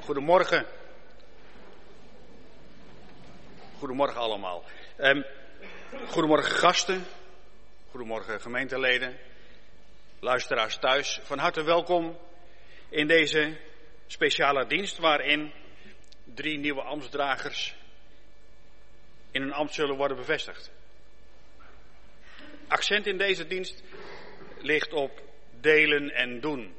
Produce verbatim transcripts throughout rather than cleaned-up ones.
Goedemorgen. Goedemorgen allemaal. Um, goedemorgen gasten. Goedemorgen gemeenteleden. Luisteraars thuis. Van harte welkom in deze speciale dienst waarin drie nieuwe ambtsdragers in hun ambt zullen worden bevestigd. Accent in deze dienst ligt op delen en doen.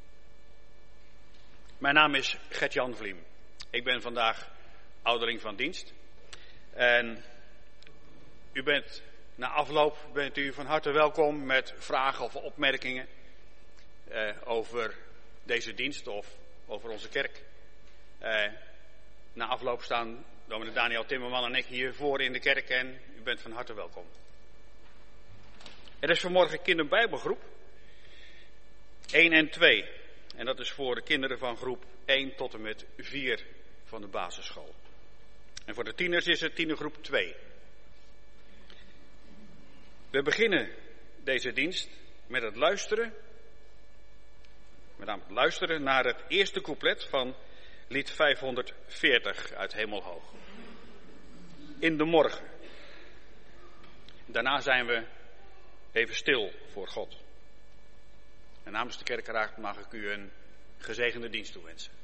Mijn naam is Gert-Jan Vliem. Ik ben vandaag ouderling van dienst. En u bent, na afloop bent u van harte welkom met vragen of opmerkingen eh, over deze dienst of over onze kerk. Eh, na afloop staan dominee Daniel Timmerman en ik hier voor in de kerk en u bent van harte welkom. Er is vanmorgen kinderbijbelgroep één en twee. En dat is voor de kinderen van groep één tot en met vier van de basisschool. En voor de tieners is het tienergroep twee. We beginnen deze dienst met het luisteren, met name het luisteren naar het eerste couplet van lied vijfhonderdveertig uit Hemelhoog. In de morgen. Daarna zijn we even stil voor God. En namens de kerkenraad mag ik u een gezegende dienst toewensen.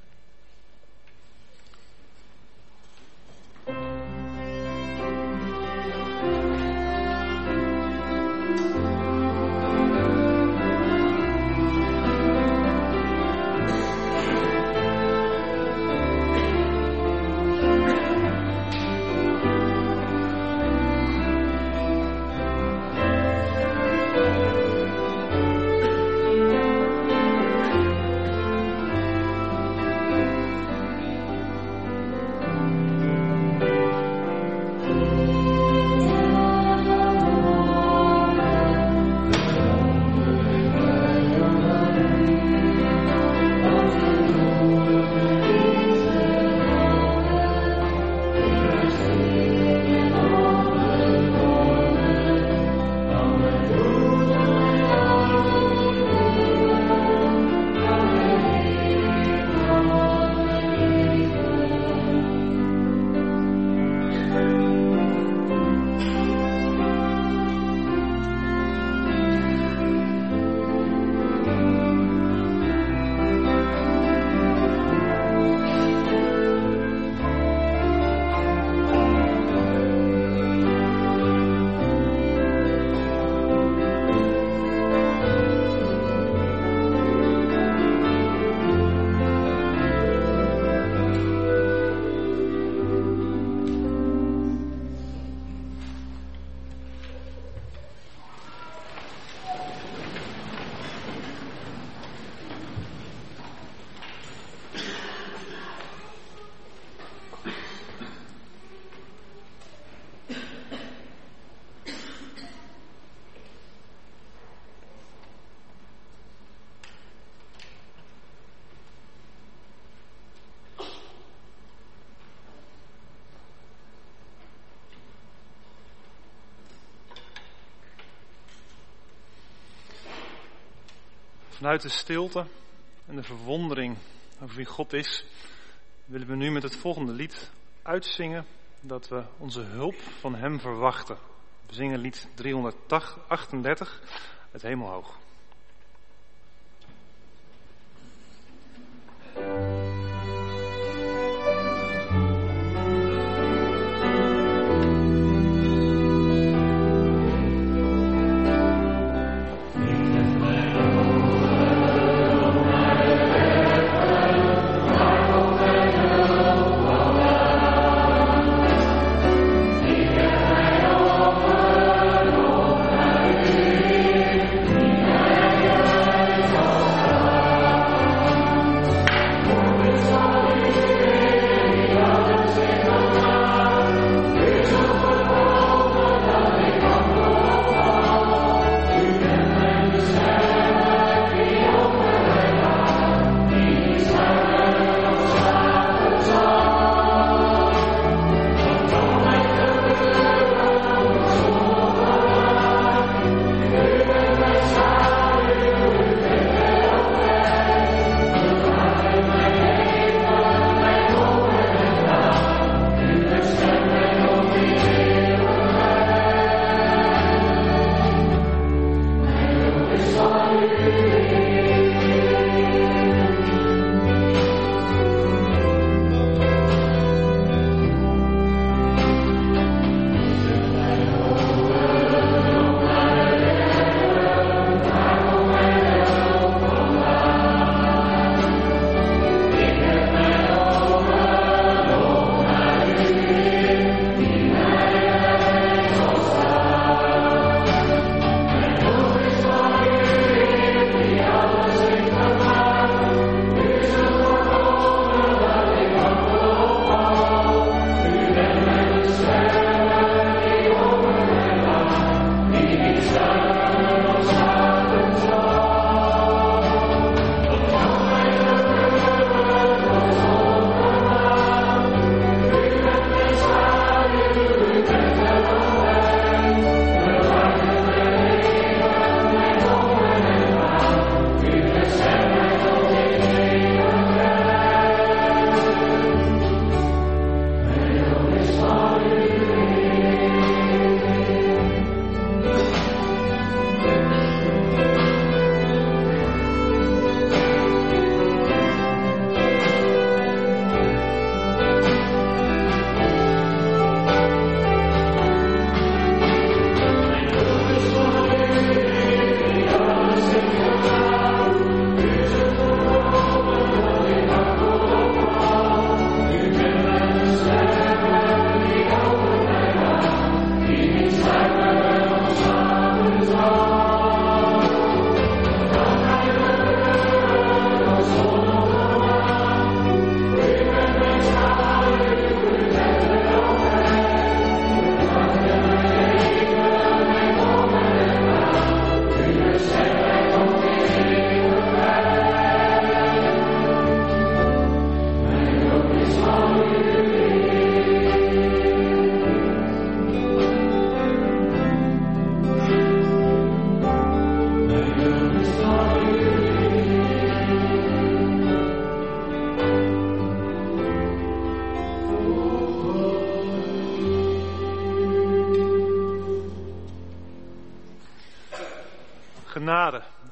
Vanuit de stilte en de verwondering over wie God is, willen we nu met het volgende lied uitzingen dat we onze hulp van Hem verwachten. We zingen lied driehonderdachtendertig uit Hemelhoog. Yeah.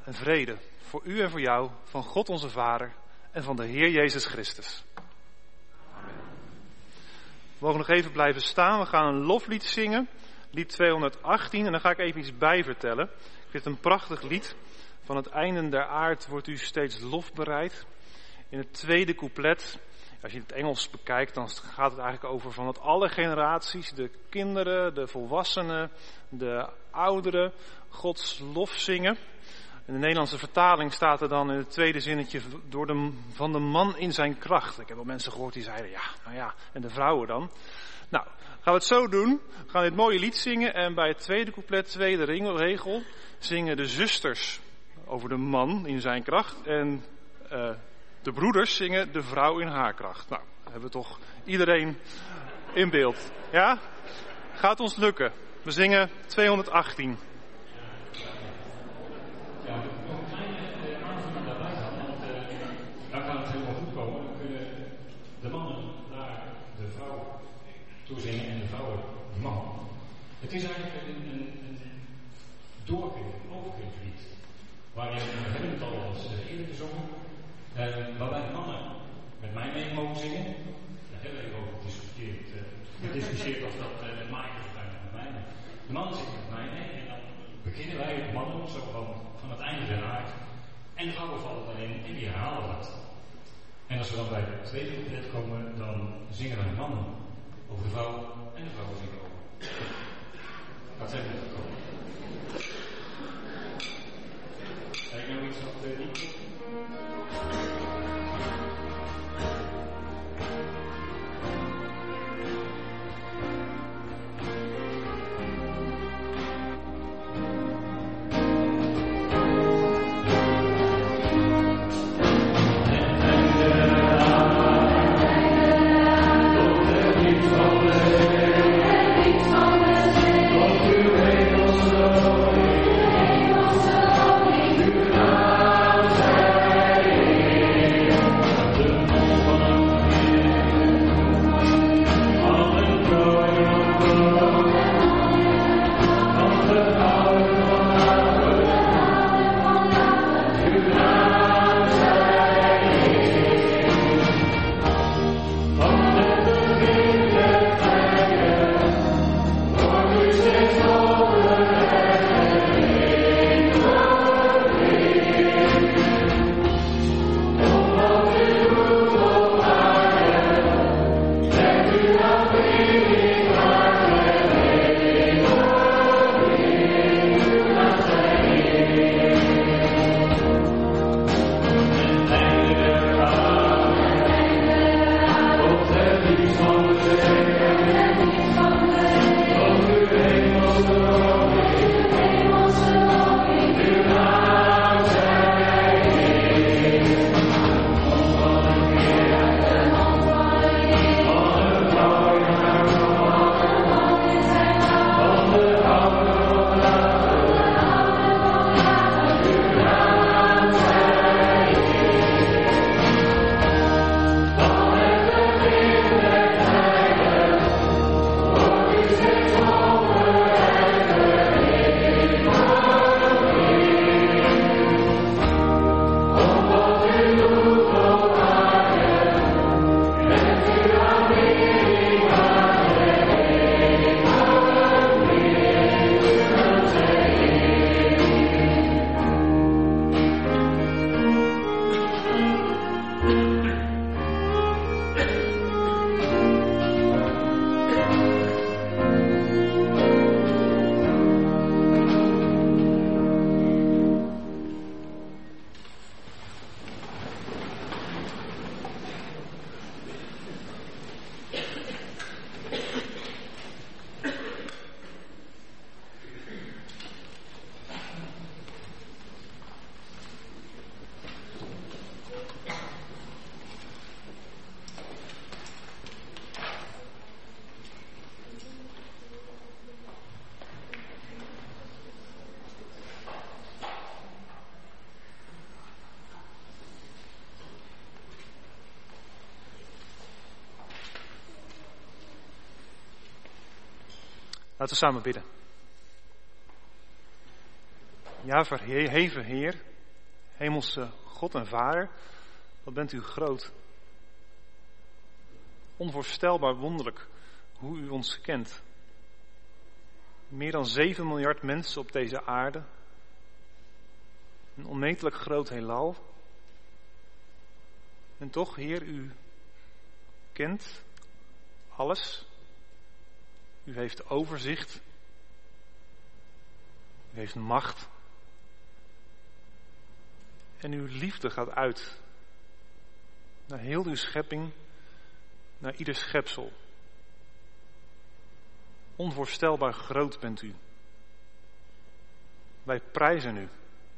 en vrede voor u en voor jou, van God onze Vader en van de Heer Jezus Christus. Amen. We mogen nog even blijven staan. We gaan een loflied zingen, lied tweehonderdachttien. En daar ga ik even iets bij vertellen. Ik vind het een prachtig lied. Van het einde der aard wordt u steeds lof bereid. In het tweede couplet, als je het Engels bekijkt, dan gaat het eigenlijk over van dat alle generaties, de kinderen, de volwassenen, de ouderen, Gods lof zingen. In de Nederlandse vertaling staat er dan in het tweede zinnetje door de, van de man in zijn kracht. Ik heb wel mensen gehoord die zeiden, ja, nou ja, en de vrouwen dan. Nou, gaan we het zo doen. We gaan dit mooie lied zingen en bij het tweede couplet, tweede regel, zingen de zusters over de man in zijn kracht en uh, de broeders zingen de vrouw in haar kracht. Nou, dan hebben we toch iedereen in beeld. Ja? Gaat ons lukken. We zingen tweehonderdachttien. Ja, nog een kleine aanvulling daarbij gaan, want uh, dan kan het helemaal goed komen. Dan kunnen de mannen naar de vrouw toe zingen en de vrouwen de man. Het is eigenlijk een, een, een doorkering, een overkeringslied, waarin we hebben het al eens eerder gezongen, uh, waarbij de mannen met mij mee mogen zingen. Daar hebben we even over gediscussieerd, uh, gediscussieerd of dat uh, met Maaike of met mij. De mannen zingen met mij mee en dan beginnen wij de mannen zo van, van het einde der aard. En de vrouwen vallen daarin en die herhalen dat. En als we dan bij het tweede couplet komen, dan zingen wij de mannen over de vrouwen en de vrouwen zingen over. Wat zijn we gekomen? Kijk nou iets op de niet. Laten we samen bidden. Ja, verheven Heer, Hemelse God en Vader, wat bent u groot. Onvoorstelbaar wonderlijk hoe u ons kent. Meer dan zeven miljard mensen op deze aarde. Een onmetelijk groot heelal. En toch, Heer, u kent alles. U heeft overzicht. U heeft macht. En uw liefde gaat uit naar heel uw schepping, naar ieder schepsel. Onvoorstelbaar groot bent u. Wij prijzen u.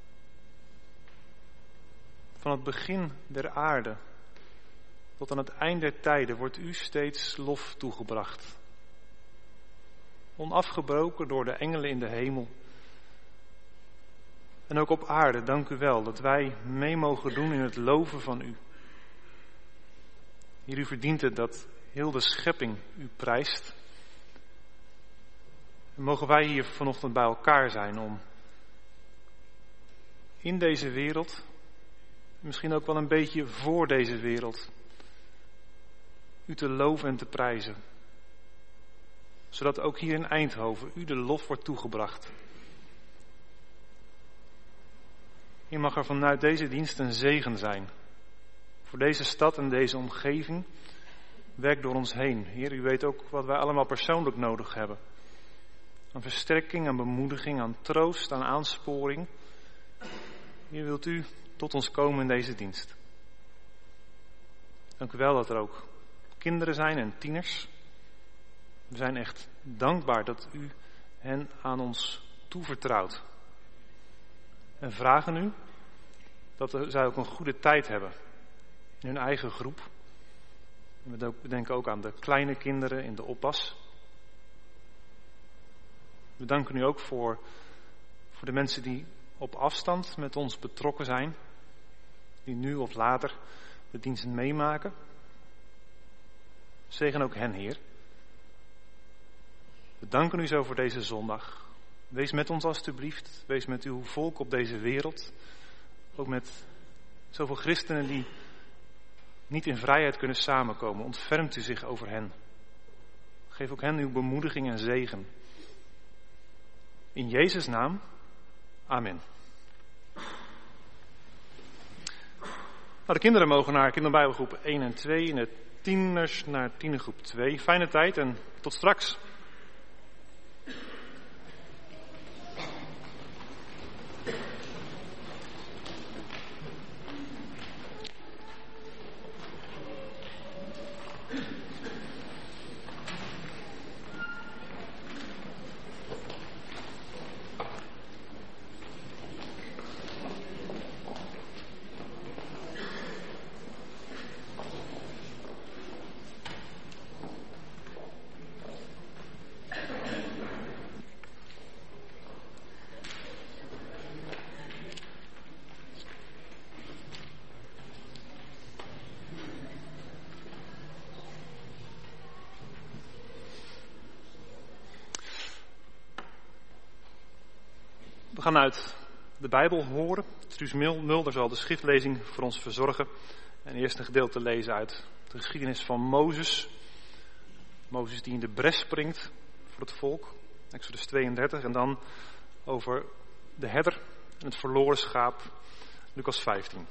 Van het begin der aarde tot aan het eind der tijden wordt u steeds lof toegebracht. Onafgebroken door de engelen in de hemel. En ook op aarde, dank u wel, dat wij mee mogen doen in het loven van u. Heer, u verdient het dat heel de schepping u prijst. En mogen wij hier vanochtend bij elkaar zijn om in deze wereld, misschien ook wel een beetje voor deze wereld, u te loven en te prijzen. Zodat ook hier in Eindhoven u de lof wordt toegebracht. Je mag er vanuit deze dienst een zegen zijn. Voor deze stad en deze omgeving. Werk door ons heen. Heer, u weet ook wat wij allemaal persoonlijk nodig hebben. Aan versterking, aan bemoediging, aan troost, aan aansporing. Heer, wilt u tot ons komen in deze dienst. Dank u wel dat er ook kinderen zijn en tieners. We zijn echt dankbaar dat u hen aan ons toevertrouwt. En vragen u dat zij ook een goede tijd hebben in hun eigen groep. We denken ook aan de kleine kinderen in de oppas. We danken u ook voor, voor de mensen die op afstand met ons betrokken zijn. Die nu of later de dienst meemaken. Zegen ook hen, Heer. We danken u zo voor deze zondag. Wees met ons alstublieft. Wees met uw volk op deze wereld. Ook met zoveel christenen die niet in vrijheid kunnen samenkomen. Ontfermt u zich over hen. Geef ook hen uw bemoediging en zegen. In Jezus' naam. Amen. Nou, de kinderen mogen naar kinderbijbelgroep één en twee. En de tieners naar tienergroep twee. Fijne tijd en tot straks. We gaan uit de Bijbel horen. Truus Mulder zal de schriftlezing voor ons verzorgen. En eerst een gedeelte lezen uit de geschiedenis van Mozes. Mozes die in de bres springt voor het volk. Exodus tweeëndertig. En dan over de herder en het verloren schaap. Lucas vijftien.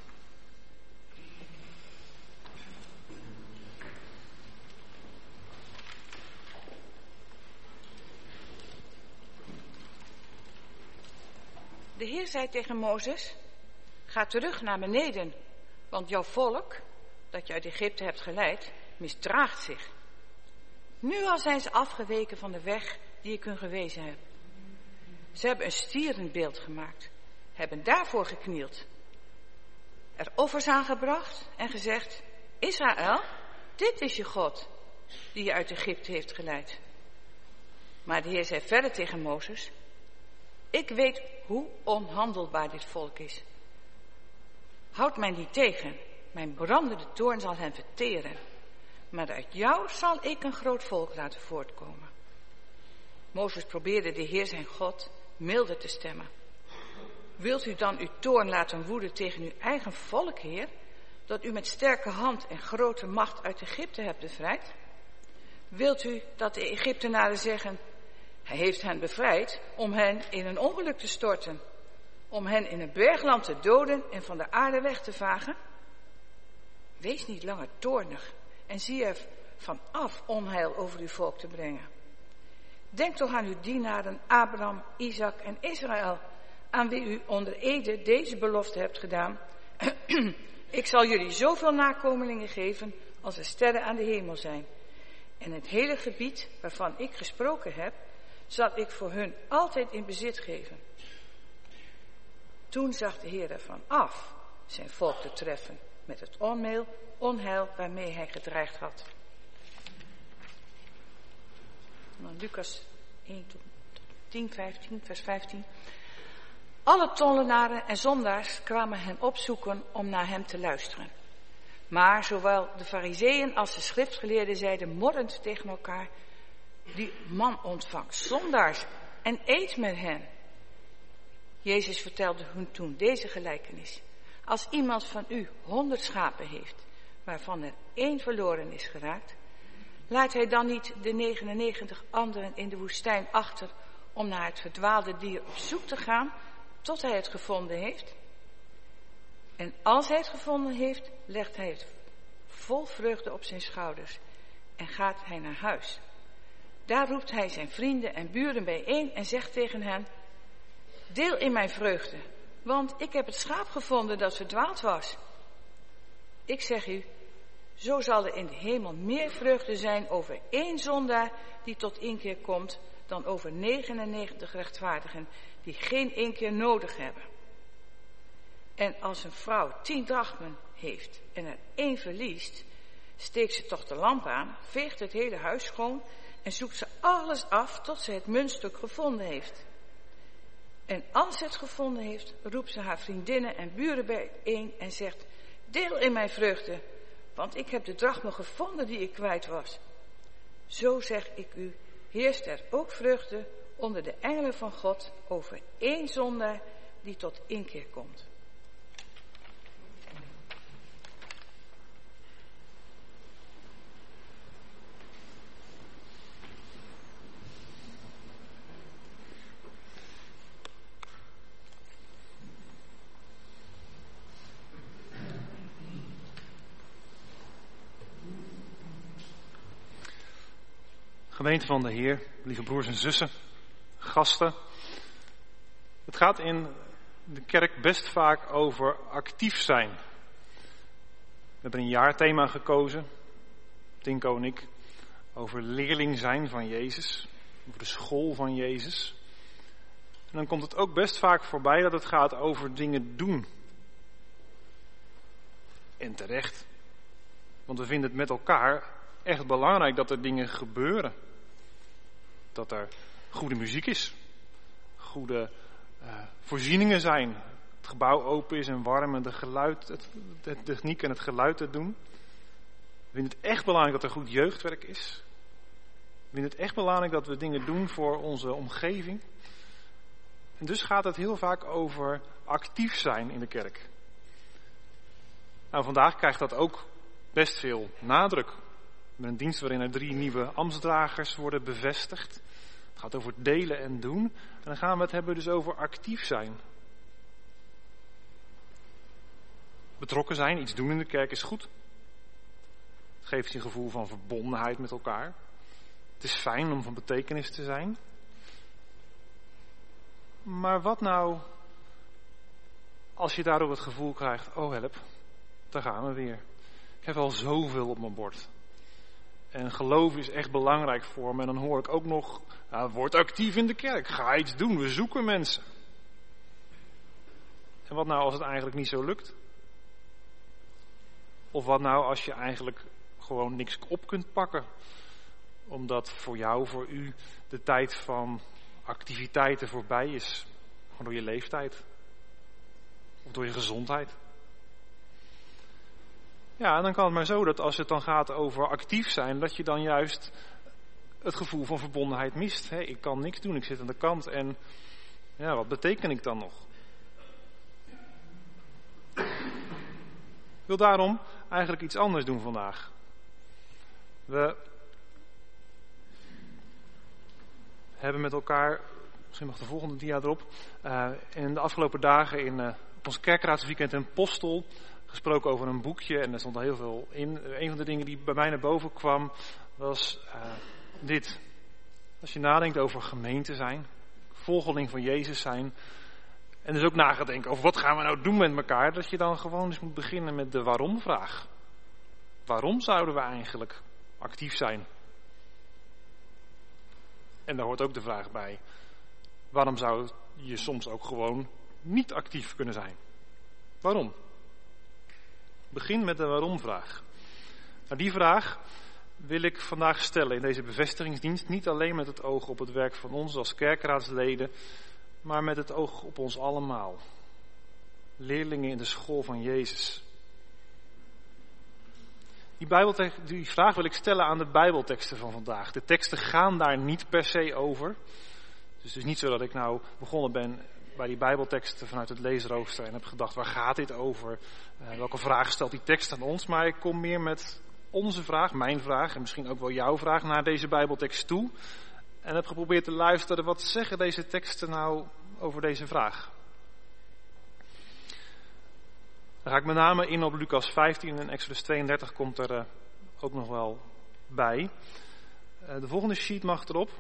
De Heer zei tegen Mozes, ga terug naar beneden, want jouw volk, dat je uit Egypte hebt geleid, misdraagt zich. Nu al zijn ze afgeweken van de weg die ik hun gewezen heb. Ze hebben een stierenbeeld gemaakt, hebben daarvoor geknield. Er offers aangebracht en gezegd, Israël, dit is je God, die je uit Egypte heeft geleid. Maar de Heer zei verder tegen Mozes, ik weet hoe onhandelbaar dit volk is. Houd mij niet tegen, mijn brandende toorn zal hen verteren. Maar uit jou zal ik een groot volk laten voortkomen. Mozes probeerde de Heer zijn God milder te stemmen. Wilt u dan uw toorn laten woeden tegen uw eigen volk, Heer, dat u met sterke hand en grote macht uit Egypte hebt bevrijd? Wilt u dat de Egyptenaren zeggen, hij heeft hen bevrijd om hen in een ongeluk te storten, om hen in een bergland te doden en van de aarde weg te vagen? Wees niet langer toornig en zie er van af onheil over uw volk te brengen. Denk toch aan uw dienaren Abraham, Isaac en Israël, aan wie u onder ede deze belofte hebt gedaan. Ik zal jullie zoveel nakomelingen geven als er sterren aan de hemel zijn. En het hele gebied waarvan ik gesproken heb, zal ik voor hun altijd in bezit geven. Toen zag de Heer ervan af zijn volk te treffen met het onheil, onheil waarmee hij gedreigd had. Dan Lucas één tot tien, vijftien, vers vijftien. Alle tollenaren en zondaars kwamen hem opzoeken om naar hem te luisteren. Maar zowel de farizeeën als de schriftgeleerden zeiden morrend tegen elkaar, die man ontvangt zondaars en eet met hen. Jezus vertelde hun toen deze gelijkenis. Als iemand van u honderd schapen heeft, waarvan er één verloren is geraakt, laat hij dan niet de negenennegentig anderen in de woestijn achter om naar het verdwaalde dier op zoek te gaan, tot hij het gevonden heeft? En als hij het gevonden heeft, legt hij het vol vreugde op zijn schouders en gaat hij naar huis. Daar roept hij zijn vrienden en buren bijeen en zegt tegen hen, deel in mijn vreugde, want ik heb het schaap gevonden dat verdwaald was. Ik zeg u, zo zal er in de hemel meer vreugde zijn over één zondaar die tot inkeer komt, dan over negenennegentig rechtvaardigen die geen inkeer nodig hebben. En als een vrouw tien drachmen heeft en er één verliest, steekt ze toch de lamp aan, veegt het hele huis schoon en zoekt ze alles af tot ze het muntstuk gevonden heeft. En als ze het gevonden heeft, roept ze haar vriendinnen en buren bijeen en zegt, deel in mijn vreugde, want ik heb de drachmen gevonden die ik kwijt was. Zo zeg ik u, heerst er ook vreugde onder de engelen van God over één zondaar die tot inkeer komt. Gemeente van de Heer, lieve broers en zussen, gasten. Het gaat in de kerk best vaak over actief zijn. We hebben een jaarthema gekozen, Tinko en ik, over leerling zijn van Jezus, over de school van Jezus. En dan komt het ook best vaak voorbij dat het gaat over dingen doen. En terecht, want we vinden het met elkaar echt belangrijk dat er dingen gebeuren. Dat er goede muziek is, goede uh, voorzieningen zijn, het gebouw open is en warm en de, geluid, het, de techniek en het geluid het doen. We vinden het echt belangrijk dat er goed jeugdwerk is. We vinden het echt belangrijk dat we dingen doen voor onze omgeving. En dus gaat het heel vaak over actief zijn in de kerk. Nou, vandaag krijgt dat ook best veel nadruk. Met een dienst waarin er drie nieuwe ambtsdragers worden bevestigd. Het gaat over delen en doen. En dan gaan we het hebben dus over actief zijn. Betrokken zijn, iets doen in de kerk is goed. Het geeft je een gevoel van verbondenheid met elkaar. Het is fijn om van betekenis te zijn. Maar wat nou als je daardoor het gevoel krijgt, oh help, daar gaan we weer. Ik heb al zoveel op mijn bord. En geloof is echt belangrijk voor me. En dan hoor ik ook nog, nou, word actief in de kerk. Ga iets doen, we zoeken mensen. En wat nou als het eigenlijk niet zo lukt? Of wat nou als je eigenlijk gewoon niks op kunt pakken? Omdat voor jou, voor u, de tijd van activiteiten voorbij is. Gewoon door je leeftijd. Of door je gezondheid. Ja, en dan kan het maar zo dat als het dan gaat over actief zijn, dat je dan juist het gevoel van verbondenheid mist. He, ik kan niks doen, ik zit aan de kant en ja, wat beteken ik dan nog? wil daarom eigenlijk iets anders doen vandaag. We hebben met elkaar, misschien mag de volgende dia erop, uh, in de afgelopen dagen in uh, op ons kerkraadsweekend in Postel gesproken over een boekje en er stond al heel veel in. Een van de dingen die bij mij naar boven kwam was uh, dit. Als je nadenkt over gemeente zijn, volgeling van Jezus zijn en dus ook na gaat denken over wat gaan we nou doen met elkaar, dat je dan gewoon eens moet beginnen met de waarom-vraag. Waarom zouden we eigenlijk actief zijn? En daar hoort ook de vraag bij, waarom zou je soms ook gewoon niet actief kunnen zijn? Waarom? Begin met de waarom-vraag. Nou, die vraag wil ik vandaag stellen in deze bevestigingsdienst, niet alleen met het oog op het werk van ons als kerkraadsleden, maar met het oog op ons allemaal. Leerlingen in de school van Jezus. Die, bijbeltekst, die vraag wil ik stellen aan de bijbelteksten van vandaag. De teksten gaan daar niet per se over. Dus het is niet zo dat ik nou begonnen ben bij die bijbelteksten vanuit het leesrooster en heb gedacht, waar gaat dit over? Uh, welke vraag stelt die tekst aan ons? Maar ik kom meer met onze vraag, mijn vraag en misschien ook wel jouw vraag naar deze bijbeltekst toe. En heb geprobeerd te luisteren, wat zeggen deze teksten nou over deze vraag? Dan ga ik met name in op Lucas vijftien en Exodus tweeëndertig komt er uh, ook nog wel bij. Uh, de volgende sheet mag erop.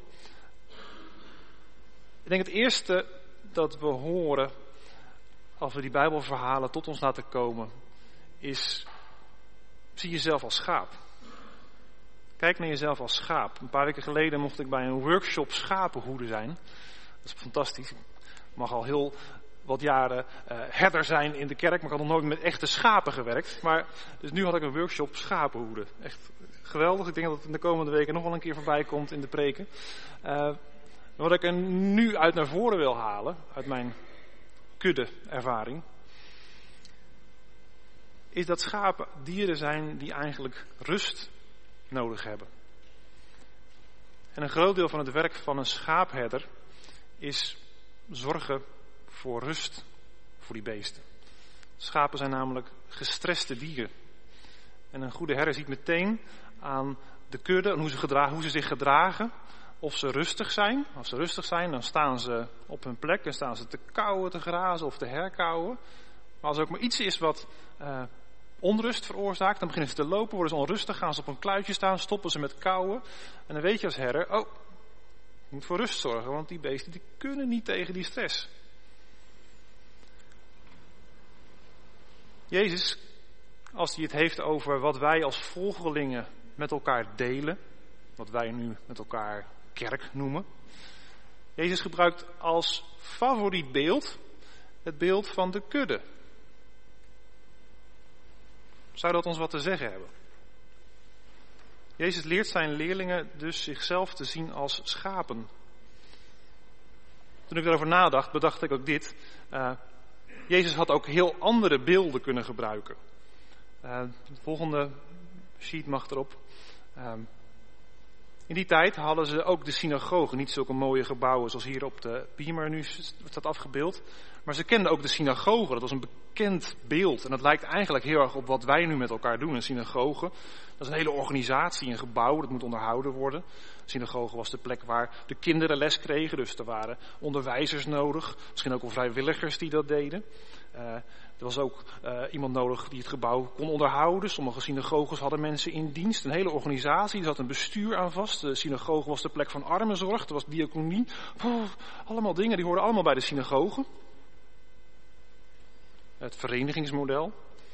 Ik denk het eerste dat we horen als we die Bijbelverhalen tot ons laten komen is, zie jezelf als schaap. Kijk naar jezelf als schaap. Een paar weken geleden mocht ik bij een workshop schapenhoeden zijn. Dat is fantastisch. Ik mag al heel wat jaren uh, herder zijn in de kerk, maar ik had nog nooit met echte schapen gewerkt. Maar, dus nu had ik een workshop schapenhoeden. Echt geweldig. Ik denk dat het in de komende weken nog wel een keer voorbij komt in de preken. Uh, wat ik er nu uit naar voren wil halen, uit mijn kudde-ervaring, is dat schapen dieren zijn die eigenlijk rust nodig hebben. En een groot deel van het werk van een schaapherder is zorgen voor rust voor die beesten. Schapen zijn namelijk gestreste dieren. En een goede herder ziet meteen aan de kudde hoe ze, gedra- hoe ze zich gedragen, of ze rustig zijn. Als ze rustig zijn, dan staan ze op hun plek en staan ze te kauwen, te grazen of te herkauwen. Maar als er ook maar iets is wat uh, onrust veroorzaakt, dan beginnen ze te lopen, worden ze onrustig, gaan ze op een kluitje staan, stoppen ze met kauwen. En dan weet je als herder, oh, ik moet voor rust zorgen, want die beesten die kunnen niet tegen die stress. Jezus, als hij het heeft over wat wij als volgelingen met elkaar delen, wat wij nu met elkaar kerk noemen. Jezus gebruikt als favoriet beeld het beeld van de kudde. Zou dat ons wat te zeggen hebben? Jezus leert zijn leerlingen dus zichzelf te zien als schapen. Toen ik erover nadacht, bedacht ik ook dit. Uh, Jezus had ook heel andere beelden kunnen gebruiken. Uh, de volgende sheet mag erop. Uh, in die tijd hadden ze ook de synagogen, niet zulke mooie gebouwen zoals hier op de beamer nu staat afgebeeld. Maar ze kenden ook de synagogen, dat was een bekend beeld. En dat lijkt eigenlijk heel erg op wat wij nu met elkaar doen, een synagoge. Dat is een hele organisatie, een gebouw, dat moet onderhouden worden. De synagoge was de plek waar de kinderen les kregen, dus er waren onderwijzers nodig. Misschien ook wel vrijwilligers die dat deden. Uh, er was ook uh, iemand nodig die het gebouw kon onderhouden. Sommige synagoges hadden mensen in dienst, een hele organisatie. Er zat een bestuur aan vast. De synagoge was de plek van armenzorg, er was diaconie. Oh, allemaal dingen, die hoorden allemaal bij de synagoge. Het verenigingsmodel.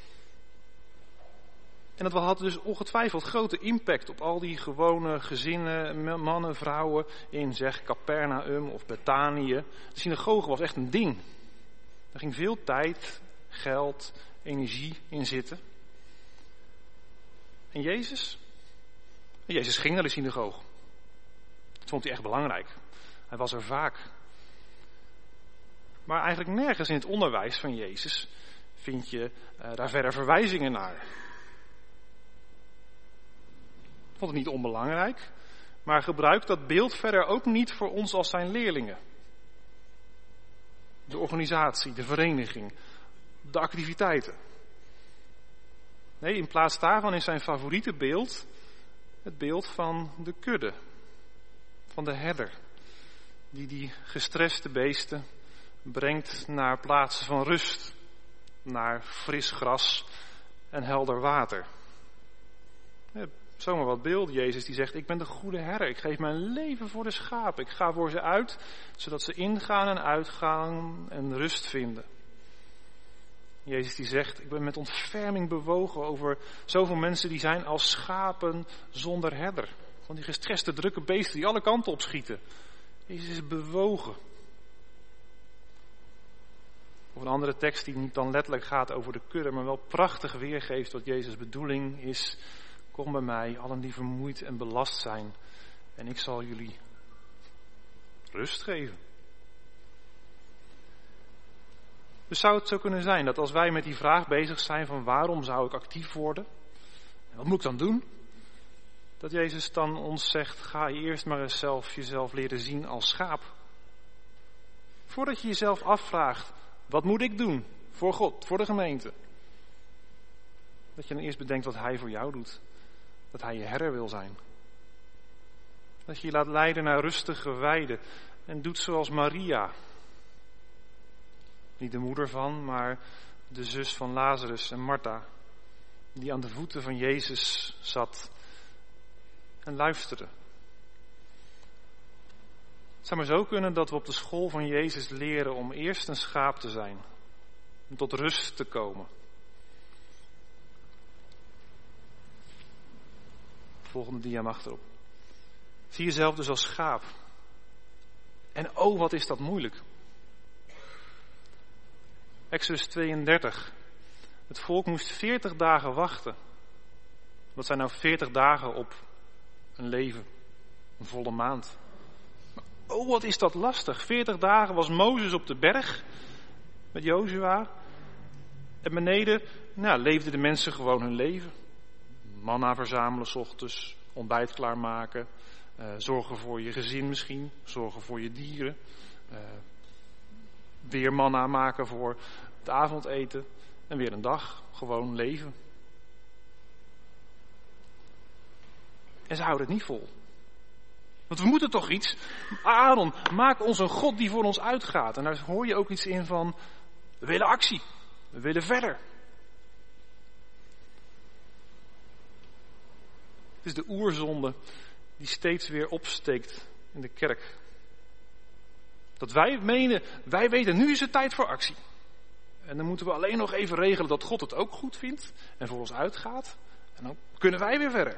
En dat had dus ongetwijfeld grote impact op al die gewone gezinnen, mannen, vrouwen in zeg Capernaum of Bethanië. De synagoge was echt een ding. Er ging veel tijd, geld, energie in zitten. En Jezus? Jezus ging naar de synagoge. Dat vond hij echt belangrijk. Hij was er vaak. Maar eigenlijk nergens in het onderwijs van Jezus vind je uh, daar verder verwijzingen naar. Ik vond het niet onbelangrijk, maar gebruik dat beeld verder ook niet voor ons als zijn leerlingen. De organisatie, de vereniging, de activiteiten. Nee, in plaats daarvan is zijn favoriete beeld het beeld van de kudde, van de herder, die die gestreste beesten brengt naar plaatsen van rust, naar fris gras en helder water. Ja, zomaar wat beeld, Jezus die zegt, ik ben de goede herder, ik geef mijn leven voor de schapen, ik ga voor ze uit, zodat ze ingaan en uitgaan en rust vinden. Jezus die zegt, ik ben met ontferming bewogen over zoveel mensen die zijn als schapen zonder herder. Van die gestreste, drukke beesten die alle kanten opschieten. Jezus is bewogen. Of een andere tekst die niet dan letterlijk gaat over de kudde, maar wel prachtig weergeeft wat Jezus' bedoeling is. Kom bij mij, allen die vermoeid en belast zijn, en ik zal jullie rust geven. Dus zou het zo kunnen zijn dat als wij met die vraag bezig zijn van waarom zou ik actief worden? Wat moet ik dan doen? Dat Jezus dan ons zegt, ga je eerst maar eens zelf jezelf leren zien als schaap. Voordat je jezelf afvraagt, wat moet ik doen voor God, voor de gemeente? Dat je dan eerst bedenkt wat Hij voor jou doet. Dat Hij je herder wil zijn. Dat je je laat leiden naar rustige weiden en doet zoals Maria. Niet de moeder van, maar de zus van Lazarus en Martha. Die aan de voeten van Jezus zat en luisterde. Het zou maar zo kunnen dat we op de school van Jezus leren om eerst een schaap te zijn. Om tot rust te komen. Volgende dia achterop. Zie jezelf dus als schaap. En oh, wat is dat moeilijk. Exodus tweeëndertig. Het volk moest veertig dagen wachten. Wat zijn nou veertig dagen op een leven? Een volle maand. Maar oh, wat is dat lastig. veertig dagen was Mozes op de berg met Jozua. En beneden nou, leefden de mensen gewoon hun leven. Manna verzamelen 's ochtends, ontbijt klaarmaken, uh, zorgen voor je gezin misschien, zorgen voor je dieren. Uh, weer manna maken voor het avondeten en weer een dag, gewoon leven. En ze houden het niet vol. Want we moeten toch iets. Aaron, maak ons een God die voor ons uitgaat. En daar hoor je ook iets in van, we willen actie, we willen verder. Het is de oerzonde die steeds weer opsteekt in de kerk. Dat wij menen, wij weten, nu is het tijd voor actie. En dan moeten we alleen nog even regelen dat God het ook goed vindt en voor ons uitgaat. En dan kunnen wij weer verder.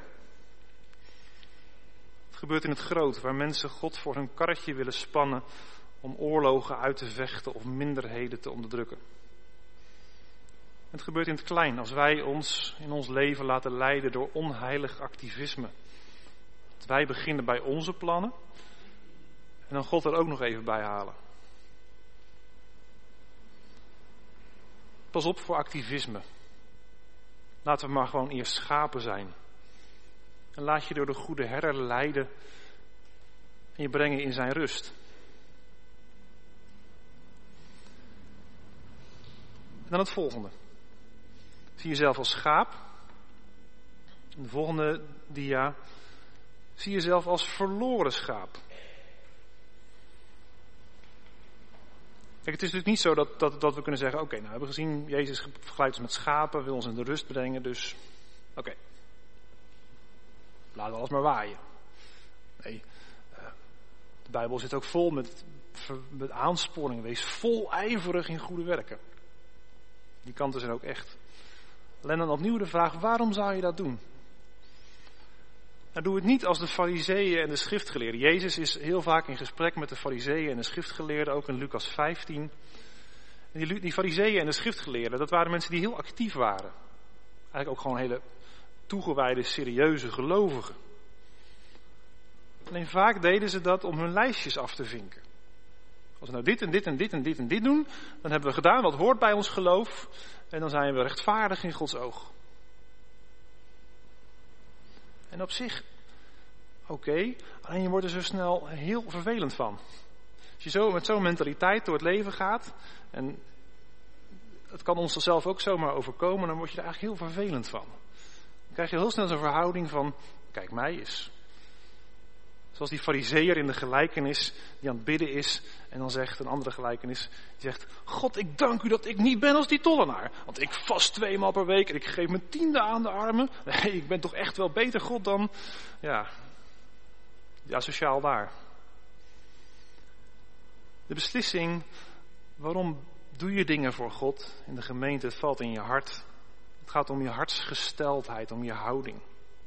Het gebeurt in het groot, waar mensen God voor hun karretje willen spannen om oorlogen uit te vechten of minderheden te onderdrukken. Het gebeurt in het klein, als wij ons in ons leven laten leiden door onheilig activisme. Dat wij beginnen bij onze plannen en dan God er ook nog even bij halen. Pas op voor activisme. Laten we maar gewoon eerst schapen zijn. En laat je door de goede herder leiden en je brengen in zijn rust. En dan het volgende. Zie jezelf als schaap. En de volgende dia. Zie jezelf als verloren schaap. Kijk, het is natuurlijk niet zo dat, dat, dat we kunnen zeggen, oké, okay, nou we hebben gezien, Jezus vergelijkt ons met schapen, wil ons in de rust brengen, dus oké. Okay. Laten we alles maar waaien. Nee, de Bijbel zit ook vol met, met aansporingen. Wees volijverig in goede werken. Die kanten zijn ook echt. Alleen dan opnieuw de vraag, waarom zou je dat doen? Nou, doe het niet als de fariseeën en de schriftgeleerden. Jezus is heel vaak in gesprek met de fariseeën en de schriftgeleerden, ook in Lucas vijftien. En die, die fariseeën en de schriftgeleerden, dat waren mensen die heel actief waren. Eigenlijk ook gewoon hele toegewijde, serieuze gelovigen. Alleen vaak deden ze dat om hun lijstjes af te vinken. Als we nou dit en dit en dit en dit en dit doen, dan hebben we gedaan wat hoort bij ons geloof. En dan zijn we rechtvaardig in Gods oog. En op zich, oké, okay, alleen je wordt er zo snel heel vervelend van. Als je zo met zo'n mentaliteit door het leven gaat en het kan ons zelf ook zomaar overkomen, dan word je er eigenlijk heel vervelend van. Dan krijg je heel snel zo'n verhouding van, kijk mij eens. Zoals die farizeeër in de gelijkenis die aan het bidden is en dan zegt een andere gelijkenis, die zegt, God, ik dank u dat ik niet ben als die tollenaar. Want ik vast twee maal per week en ik geef mijn tiende aan de armen. Nee, ik ben toch echt wel beter God dan, ja, ja, sociaal daar. De beslissing, waarom doe je dingen voor God in de gemeente, het valt in je hart. Het gaat om je hartsgesteldheid, om je houding.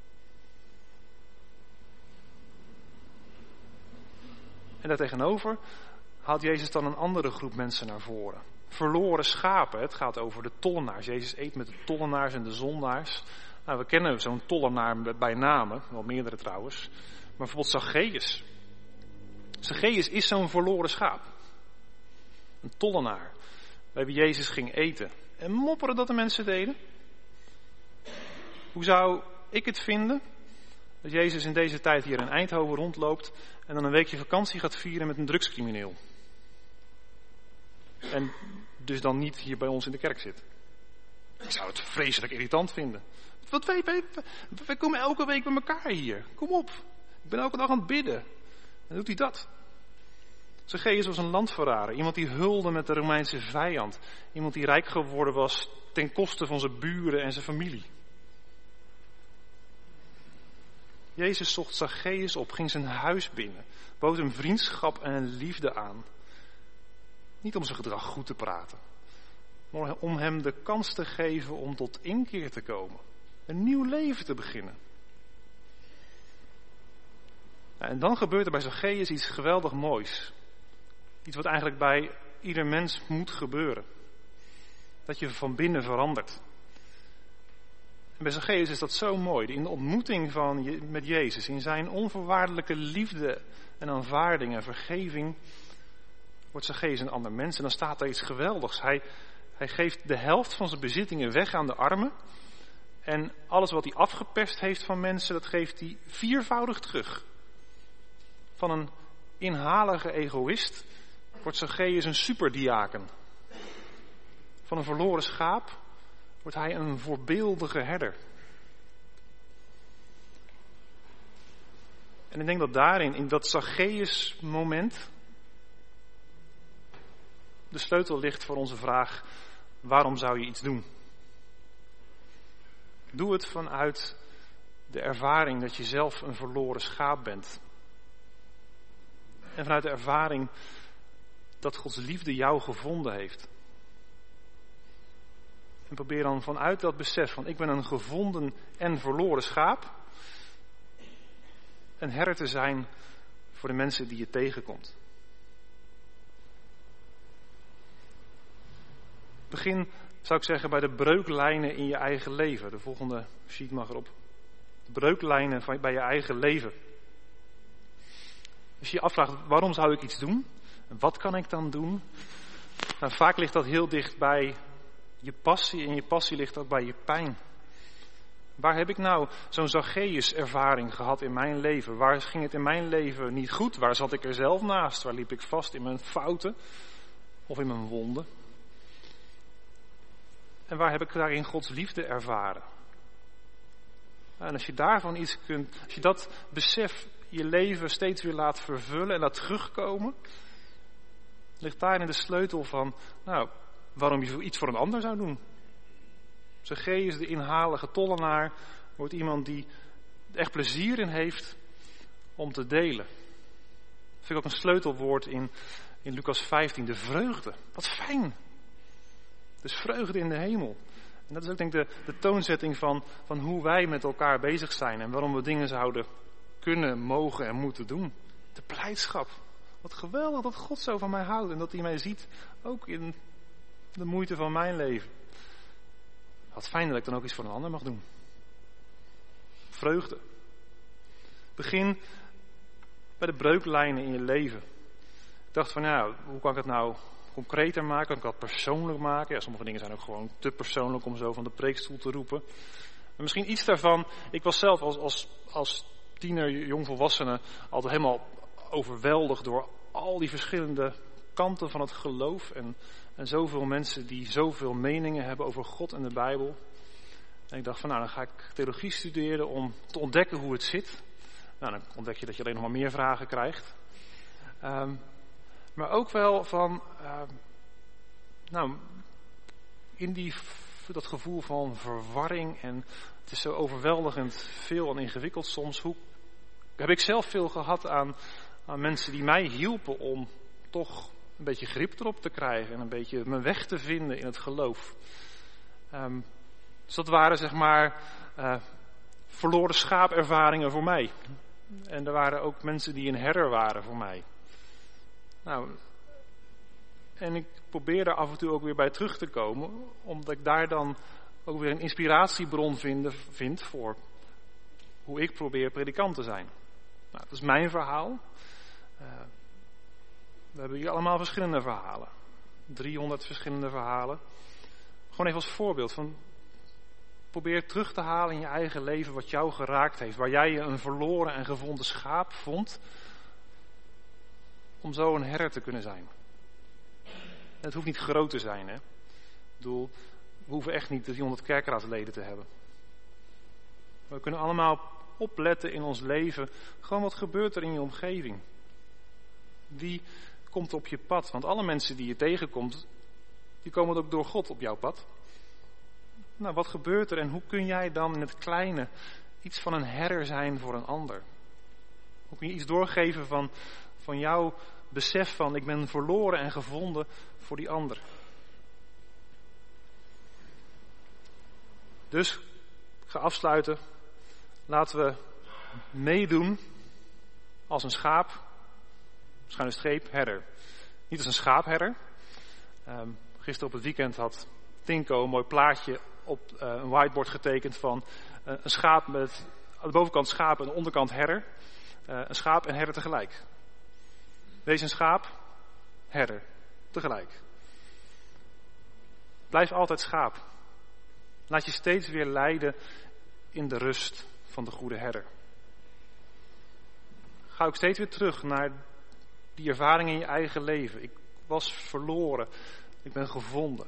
En daartegenover haalt Jezus dan een andere groep mensen naar voren. Verloren schapen, het gaat over de tollenaars. Jezus eet met de tollenaars en de zondaars. Nou, we kennen zo'n tollenaar bij name, wel meerdere trouwens. Maar bijvoorbeeld Zacchaeus. Zacchaeus is zo'n verloren schaap. Een tollenaar. Bij wie Jezus ging eten. En mopperen dat de mensen deden. Hoe zou ik het vinden dat Jezus in deze tijd hier in Eindhoven rondloopt en dan een weekje vakantie gaat vieren met een drugscrimineel? En dus dan niet hier bij ons in de kerk zit. Ik zou het vreselijk irritant vinden. Wat wij, wij, wij komen elke week bij elkaar hier. Kom op. Ik ben elke dag aan het bidden. En dan doet hij dat. Zacchaeus was een landverrader. Iemand die hulde met de Romeinse vijand. Iemand die rijk geworden was ten koste van zijn buren en zijn familie. Jezus zocht Zacchaeus op, ging zijn huis binnen. Bood hem vriendschap en liefde aan. Niet om zijn gedrag goed te praten. Maar om hem de kans te geven om tot inkeer te komen. Een nieuw leven te beginnen. En dan gebeurt er bij Zacchaeus iets geweldig moois. Iets wat eigenlijk bij ieder mens moet gebeuren. Dat je van binnen verandert. En bij Zacchaeus is dat zo mooi. In de ontmoeting van je, met Jezus, in zijn onvoorwaardelijke liefde en aanvaarding en vergeving, wordt Zacchaeus een ander mens. En dan staat er iets geweldigs. Hij, hij geeft de helft van zijn bezittingen weg aan de armen. En alles wat hij afgeperst heeft van mensen, dat geeft hij viervoudig terug. Van een inhalige egoïst wordt Zacchaeus een superdiaken. Van een verloren schaap wordt hij een voorbeeldige herder. En ik denk dat daarin, in dat Zacchaeus moment, de sleutel ligt voor onze vraag, waarom zou je iets doen? Doe het vanuit de ervaring dat je zelf een verloren schaap bent. En vanuit de ervaring dat Gods liefde jou gevonden heeft. En probeer dan vanuit dat besef van ik ben een gevonden en verloren schaap, een herder te zijn voor de mensen die je tegenkomt. Begin, zou ik zeggen, bij de breuklijnen in je eigen leven. De volgende sheet mag erop. De breuklijnen van, bij je eigen leven. Als je je afvraagt, waarom zou ik iets doen? En wat kan ik dan doen? Nou, vaak ligt dat heel dicht bij je passie. En je passie ligt ook bij je pijn. Waar heb ik nou zo'n Zacchaeus ervaring gehad in mijn leven? Waar ging het in mijn leven niet goed? Waar zat ik er zelf naast? Waar liep ik vast in mijn fouten? Of in mijn wonden? En waar heb ik daarin Gods liefde ervaren? En als je daarvan iets kunt, als je dat besef je leven steeds weer laat vervullen en laat terugkomen, ligt daarin de sleutel van, nou, waarom je iets voor een ander zou doen. Zacchaeus, de inhalige tollenaar, wordt iemand die er echt plezier in heeft om te delen. Dat vind ik ook een sleutelwoord in, in Lucas vijftien, de vreugde. Wat fijn. Dus vreugde in de hemel. En dat is ook denk ik de, de toonzetting van, van hoe wij met elkaar bezig zijn en waarom we dingen zouden kunnen, mogen en moeten doen. De blijdschap. Wat geweldig dat God zo van mij houdt en dat hij mij ziet, ook in de moeite van mijn leven. Wat fijn dat ik dan ook iets voor een ander mag doen. Vreugde. Begin bij de breuklijnen in je leven. Ik dacht van, ja, hoe kan ik het nou concreter maken? Kan ik dat persoonlijk maken? Ja, sommige dingen zijn ook gewoon te persoonlijk om zo van de preekstoel te roepen. Maar misschien iets daarvan. Ik was zelf als, als, als tiener, jongvolwassene altijd helemaal overweldigd door al die verschillende kanten van het geloof en, En zoveel mensen die zoveel meningen hebben over God en de Bijbel. En ik dacht van nou, dan ga ik theologie studeren om te ontdekken hoe het zit. Nou, dan ontdek je dat je alleen nog maar meer vragen krijgt. Um, maar ook wel van, uh, nou, in die, dat gevoel van verwarring en het is zo overweldigend veel en ingewikkeld soms. Hoe heb ik zelf veel gehad aan, aan mensen die mij hielpen om toch een beetje grip erop te krijgen en een beetje mijn weg te vinden in het geloof. Um, dus dat waren zeg maar uh, verloren schaapervaringen voor mij. En er waren ook mensen die een herder waren voor mij. Nou, en ik probeer er af en toe ook weer bij terug te komen, omdat ik daar dan ook weer een inspiratiebron vind, vind voor hoe ik probeer predikant te zijn. Nou, dat is mijn verhaal. Uh, we hebben hier allemaal verschillende verhalen. driehonderd verschillende verhalen. Gewoon even als voorbeeld van, probeer terug te halen in je eigen leven wat jou geraakt heeft. Waar jij je een verloren en gevonden schaap vond. Om zo een herder te kunnen zijn. En het hoeft niet groot te zijn, hè. Ik bedoel, we hoeven echt niet driehonderd kerkraadsleden te hebben. We kunnen allemaal opletten in ons leven. Gewoon wat gebeurt er in je omgeving. Wie komt op je pad? Want alle mensen die je tegenkomt, die komen ook door God op jouw pad. Nou, wat gebeurt er en hoe kun jij dan in het kleine iets van een herder zijn voor een ander? Hoe kun je iets doorgeven van, van jouw besef van ik ben verloren en gevonden voor die ander? Dus, ik ga afsluiten. Laten we meedoen als een schaap, schuine streep, herder. Niet als een schaapherder. Um, gisteren op het weekend had Tinko een mooi plaatje op uh, een whiteboard getekend van uh, een schaap met aan de bovenkant schaap en aan de onderkant herder. Uh, een schaap en herder tegelijk. Wees een schaap, herder, tegelijk. Blijf altijd schaap. Laat je steeds weer leiden in de rust van de goede herder. Ga ook steeds weer terug naar die ervaring in je eigen leven. Ik was verloren. Ik ben gevonden.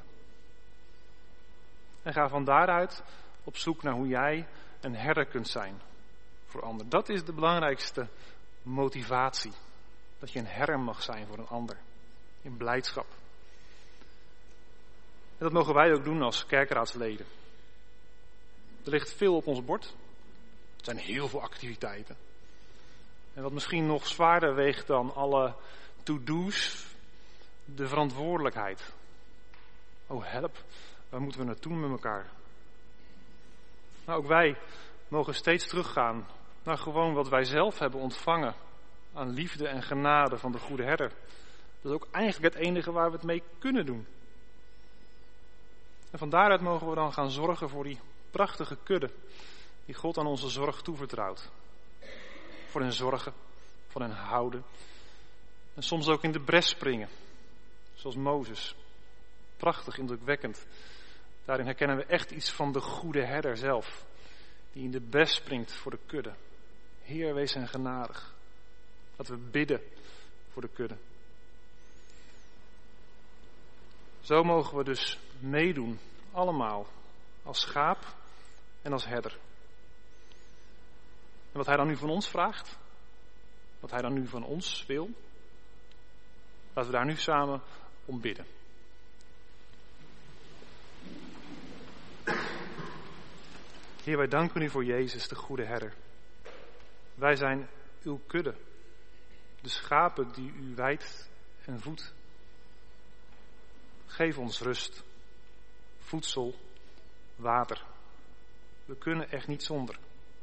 En ga van daaruit op zoek naar hoe jij een herder kunt zijn voor anderen. Dat is de belangrijkste motivatie. Dat je een herder mag zijn voor een ander. In blijdschap. En dat mogen wij ook doen als kerkraadsleden. Er ligt veel op ons bord. Er zijn heel veel activiteiten. En wat misschien nog zwaarder weegt dan alle to-do's, de verantwoordelijkheid. Oh help, waar moeten we naartoe met elkaar? Nou, ook wij mogen steeds teruggaan naar gewoon wat wij zelf hebben ontvangen aan liefde en genade van de goede herder. Dat is ook eigenlijk het enige waar we het mee kunnen doen. En van daaruit mogen we dan gaan zorgen voor die prachtige kudde die God aan onze zorg toevertrouwt. Voor hen zorgen, voor hen houden. En soms ook in de bres springen. Zoals Mozes. Prachtig, indrukwekkend. Daarin herkennen we echt iets van de goede herder zelf. Die in de bres springt voor de kudde. Heer, wees hen genadig. Laten we bidden voor de kudde. Zo mogen we dus meedoen, allemaal. Als schaap en als herder. En wat hij dan nu van ons vraagt, wat hij dan nu van ons wil, laten we daar nu samen om bidden. Heer, wij danken u voor Jezus, de goede herder. Wij zijn uw kudde, de schapen die u weidt en voedt. Geef ons rust, voedsel, water. We kunnen echt niet zonder.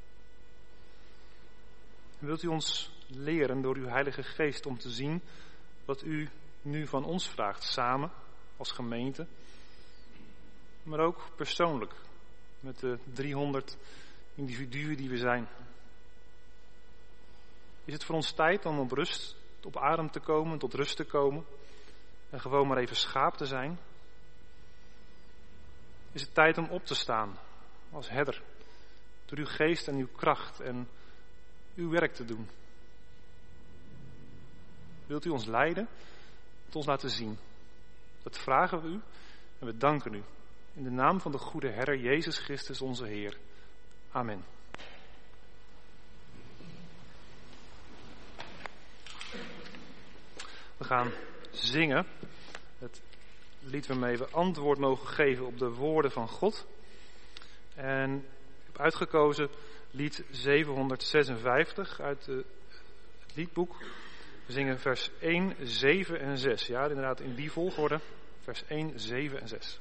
Wilt u ons leren door uw Heilige Geest om te zien wat u nu van ons vraagt, samen als gemeente, maar ook persoonlijk met de driehonderd individuen die we zijn. Is het voor ons tijd om op rust, op adem te komen, tot rust te komen en gewoon maar even schaap te zijn? Is het tijd om op te staan als herder, door uw geest en uw kracht en uw werk te doen? Wilt u ons leiden, het ons laten zien? Dat vragen we u en we danken u. In de naam van de goede Herder Jezus Christus onze Heer. Amen. We gaan zingen het lied waarmee we antwoord mogen geven op de woorden van God. En ik heb uitgekozen lied zevenhonderdzesenvijftig uit de, het liedboek. We zingen vers één, zeven en zes. Ja, inderdaad in die volgorde. Vers één, zeven en zes.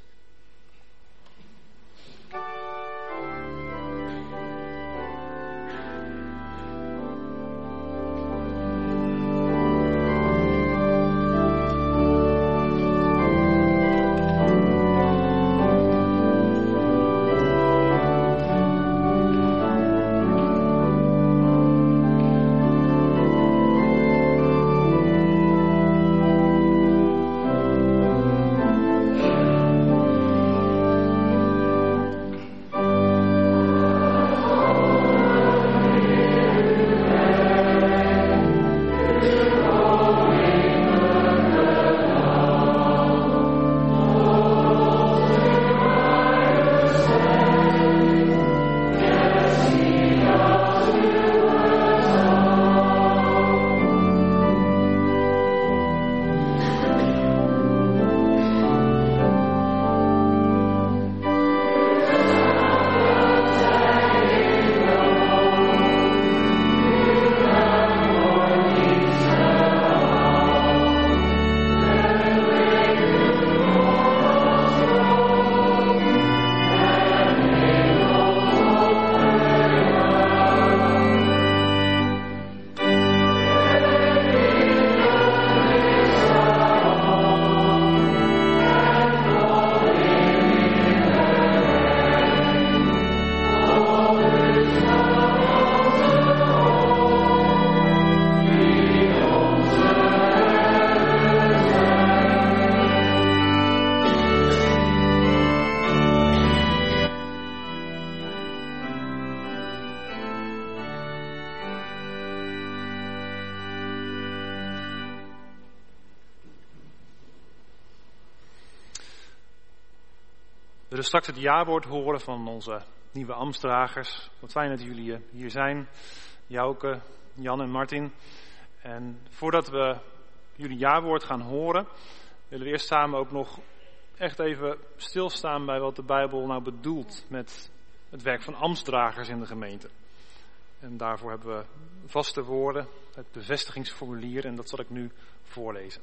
We zullen straks het jawoord horen van onze nieuwe ambtsdragers. Wat fijn dat jullie hier zijn. Jouke, Jan en Martin. En voordat we jullie jawoord gaan horen, willen we eerst samen ook nog echt even stilstaan bij wat de Bijbel nou bedoelt met het werk van ambtsdragers in de gemeente. En daarvoor hebben we vaste woorden, het bevestigingsformulier, en dat zal ik nu voorlezen.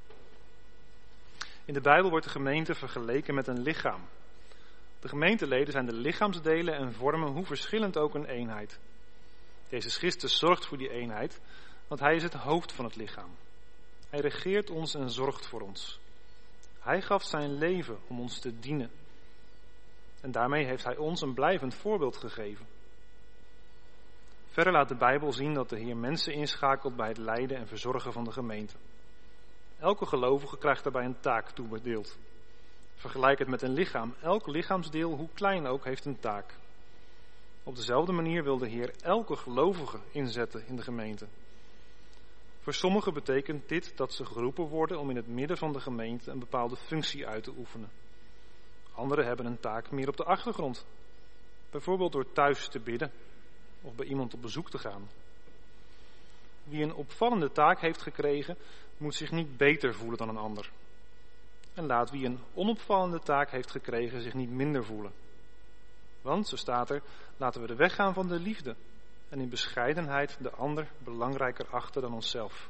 In de Bijbel wordt de gemeente vergeleken met een lichaam. De gemeenteleden zijn de lichaamsdelen en vormen hoe verschillend ook een eenheid. Jezus Christus zorgt voor die eenheid, want hij is het hoofd van het lichaam. Hij regeert ons en zorgt voor ons. Hij gaf zijn leven om ons te dienen. En daarmee heeft hij ons een blijvend voorbeeld gegeven. Verder laat de Bijbel zien dat de Heer mensen inschakelt bij het leiden en verzorgen van de gemeente. Elke gelovige krijgt daarbij een taak toebedeeld. Vergelijk het met een lichaam. Elk lichaamsdeel, hoe klein ook, heeft een taak. Op dezelfde manier wil de Heer elke gelovige inzetten in de gemeente. Voor sommigen betekent dit dat ze geroepen worden om in het midden van de gemeente een bepaalde functie uit te oefenen. Anderen hebben een taak meer op de achtergrond. Bijvoorbeeld door thuis te bidden of bij iemand op bezoek te gaan. Wie een opvallende taak heeft gekregen, moet zich niet beter voelen dan een ander. En laat wie een onopvallende taak heeft gekregen zich niet minder voelen. Want, zo staat er, laten we de weg gaan van de liefde en in bescheidenheid de ander belangrijker achten dan onszelf.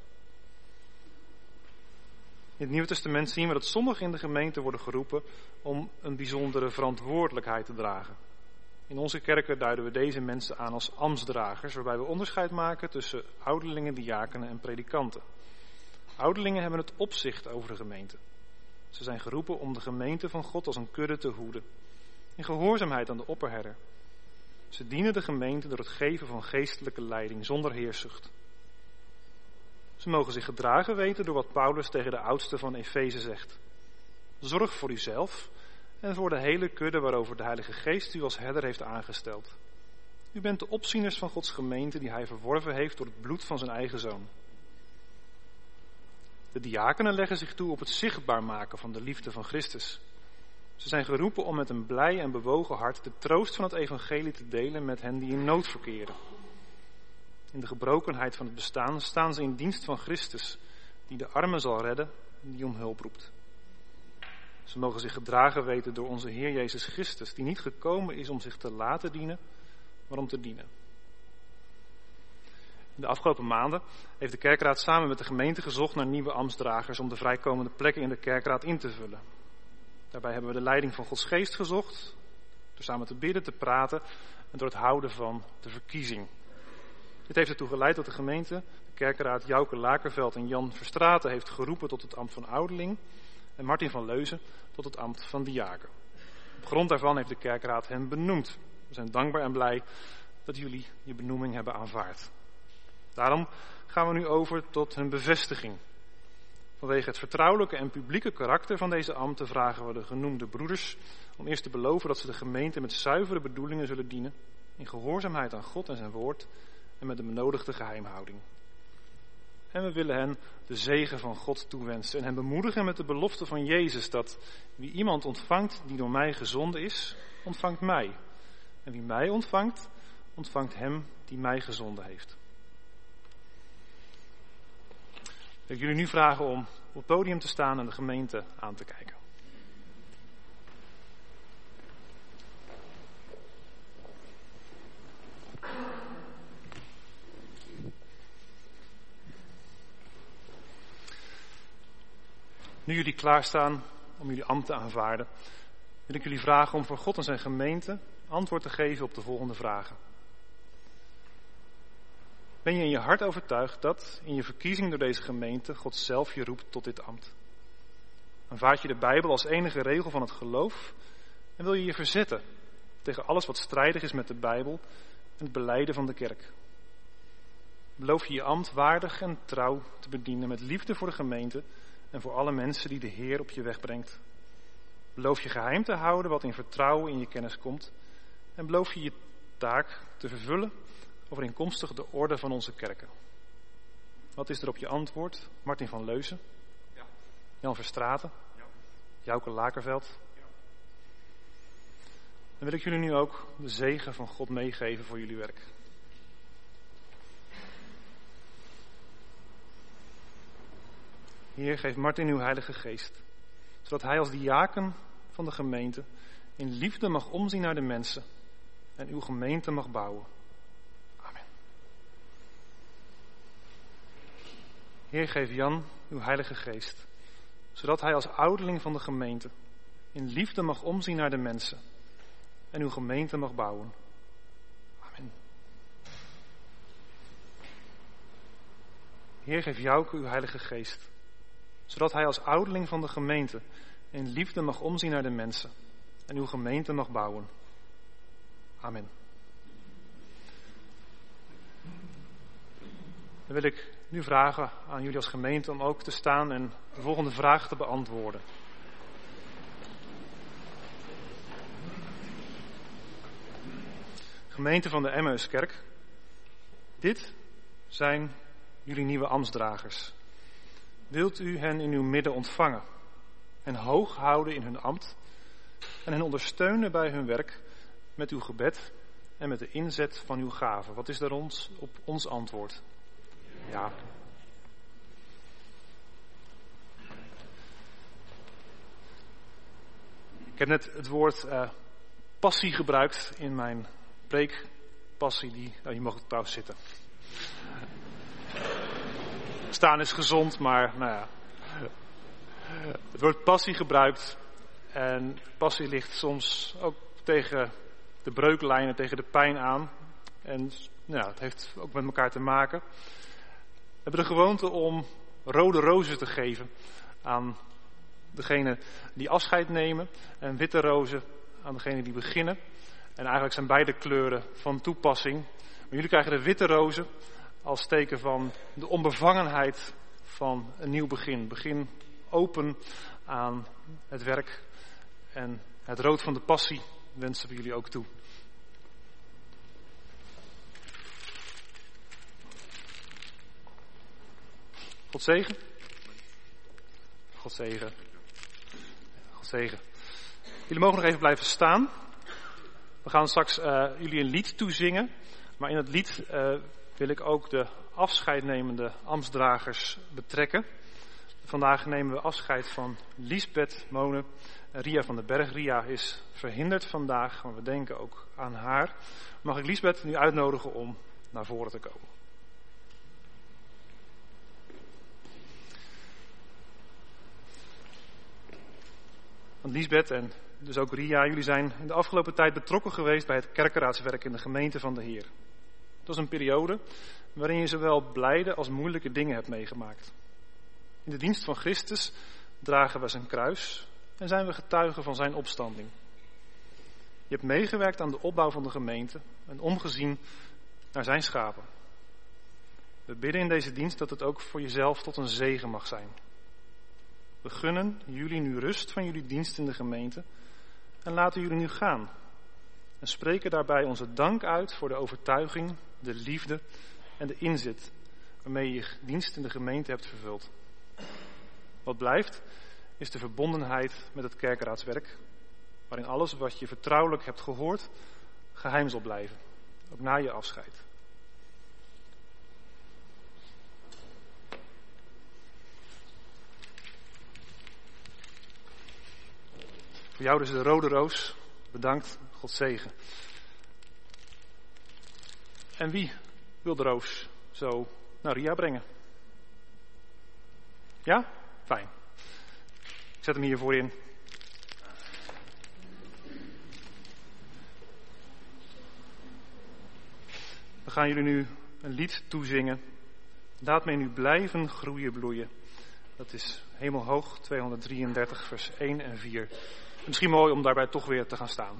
In het Nieuwe Testament zien we dat sommigen in de gemeente worden geroepen om een bijzondere verantwoordelijkheid te dragen. In onze kerken duiden we deze mensen aan als ambtsdragers, waarbij we onderscheid maken tussen ouderlingen, diakenen en predikanten. Ouderlingen hebben het opzicht over de gemeente. Ze zijn geroepen om de gemeente van God als een kudde te hoeden, in gehoorzaamheid aan de opperherder. Ze dienen de gemeente door het geven van geestelijke leiding zonder heerzucht. Ze mogen zich gedragen weten door wat Paulus tegen de oudsten van Efeze zegt. Zorg voor uzelf en voor de hele kudde waarover de Heilige Geest u als herder heeft aangesteld. U bent de opzieners van Gods gemeente die hij verworven heeft door het bloed van zijn eigen zoon. De diakenen leggen zich toe op het zichtbaar maken van de liefde van Christus. Ze zijn geroepen om met een blij en bewogen hart de troost van het evangelie te delen met hen die in nood verkeren. In de gebrokenheid van het bestaan staan ze in dienst van Christus, die de armen zal redden en die om hulp roept. Ze mogen zich gedragen weten door onze Heer Jezus Christus, die niet gekomen is om zich te laten dienen, maar om te dienen. In de afgelopen maanden heeft de kerkraad samen met de gemeente gezocht naar nieuwe ambtsdragers om de vrijkomende plekken in de kerkraad in te vullen. Daarbij hebben we de leiding van Gods geest gezocht, door samen te bidden, te praten en door het houden van de verkiezing. Dit heeft ertoe geleid dat de gemeente, de kerkraad Jouke Lakerveld en Jan Verstraeten heeft geroepen tot het ambt van ouderling en Martin van Leuzen tot het ambt van diaken. Op grond daarvan heeft de kerkraad hen benoemd. We zijn dankbaar en blij dat jullie je benoeming hebben aanvaard. Daarom gaan we nu over tot hun bevestiging. Vanwege het vertrouwelijke en publieke karakter van deze ambten vragen we de genoemde broeders om eerst te beloven dat ze de gemeente met zuivere bedoelingen zullen dienen, in gehoorzaamheid aan God en zijn woord en met de benodigde geheimhouding. En we willen hen de zegen van God toewensen en hen bemoedigen met de belofte van Jezus dat wie iemand ontvangt die door mij gezonden is, ontvangt mij. En wie mij ontvangt, ontvangt hem die mij gezonden heeft. Ik wil jullie nu vragen om op het podium te staan en de gemeente aan te kijken. Nu jullie klaarstaan om jullie ambt te aanvaarden, wil ik jullie vragen om voor God en zijn gemeente antwoord te geven op de volgende vragen. Ben je in je hart overtuigd dat in je verkiezing door deze gemeente God zelf je roept tot dit ambt? Aanvaard je de Bijbel als enige regel van het geloof en wil je je verzetten tegen alles wat strijdig is met de Bijbel en het belijden van de kerk? Beloof je je ambt waardig en trouw te bedienen met liefde voor de gemeente en voor alle mensen die de Heer op je weg brengt? Beloof je geheim te houden wat in vertrouwen in je kennis komt en beloof je je taak te vervullen overeenkomstig de orde van onze kerken? Wat is er op je antwoord? Martin van Leuzen? Ja. Jan Verstraeten? Ja. Jouke Lakerveld? Ja. Dan wil ik jullie nu ook de zegen van God meegeven voor jullie werk. Heer, geef Martin uw heilige geest, zodat hij als diaken van de gemeente in liefde mag omzien naar de mensen en uw gemeente mag bouwen. Heer, geef Jan uw heilige geest, zodat hij als ouderling van de gemeente in liefde mag omzien naar de mensen en uw gemeente mag bouwen. Amen. Heer, geef Jouke uw heilige geest, zodat hij als ouderling van de gemeente in liefde mag omzien naar de mensen en uw gemeente mag bouwen. Amen. Dan wil ik nu vragen aan jullie als gemeente om ook te staan en de volgende vraag te beantwoorden. Gemeente van de Emmauskerk, dit zijn jullie nieuwe ambtsdragers. Wilt u hen in uw midden ontvangen en hoog houden in hun ambt en hen ondersteunen bij hun werk met uw gebed en met de inzet van uw gaven? Wat is daar ons op ons antwoord? Ja. Ik heb net het woord uh, passie gebruikt in mijn preek. Passie, die, nou, je mag trouwens zitten. Staan is gezond, maar nou ja. Het woord passie gebruikt. En passie ligt soms ook tegen de breuklijnen, tegen de pijn aan. En nou ja, het heeft ook met elkaar te maken. We hebben de gewoonte om rode rozen te geven aan degene die afscheid nemen en witte rozen aan degene die beginnen. En eigenlijk zijn beide kleuren van toepassing. Maar jullie krijgen de witte rozen als teken van de onbevangenheid van een nieuw begin. Begin open aan het werk. En het rood van de passie wensen we jullie ook toe. God zegen. God zegen. God zegen. Jullie mogen nog even blijven staan. We gaan straks uh, jullie een lied toezingen. Maar in het lied uh, wil ik ook de afscheidnemende ambtsdragers betrekken. Vandaag nemen we afscheid van Liesbeth Mone en Ria van den Berg. Ria is verhinderd vandaag, maar we denken ook aan haar. Mag ik Liesbeth nu uitnodigen om naar voren te komen? Want Liesbeth en dus ook Ria, jullie zijn in de afgelopen tijd betrokken geweest bij het kerkenraadswerk in de gemeente van de Heer. Het was een periode waarin je zowel blijde als moeilijke dingen hebt meegemaakt. In de dienst van Christus dragen we zijn kruis en zijn we getuigen van zijn opstanding. Je hebt meegewerkt aan de opbouw van de gemeente en omgezien naar zijn schapen. We bidden in deze dienst dat het ook voor jezelf tot een zegen mag zijn. We gunnen jullie nu rust van jullie dienst in de gemeente en laten jullie nu gaan. En spreken daarbij onze dank uit voor de overtuiging, de liefde en de inzet waarmee je je dienst in de gemeente hebt vervuld. Wat blijft is de verbondenheid met het kerkenraadswerk, waarin alles wat je vertrouwelijk hebt gehoord geheim zal blijven, ook na je afscheid. Voor jou dus de rode roos. Bedankt, God zegen. En wie wil de roos zo naar Ria brengen? Ja? Fijn. Ik zet hem hier voorin. We gaan jullie nu een lied toezingen. Laat mij nu blijven groeien, bloeien. Dat is Hemelhoog tweehonderddrieëndertig, vers één en vier. Misschien mooi om daarbij toch weer te gaan staan.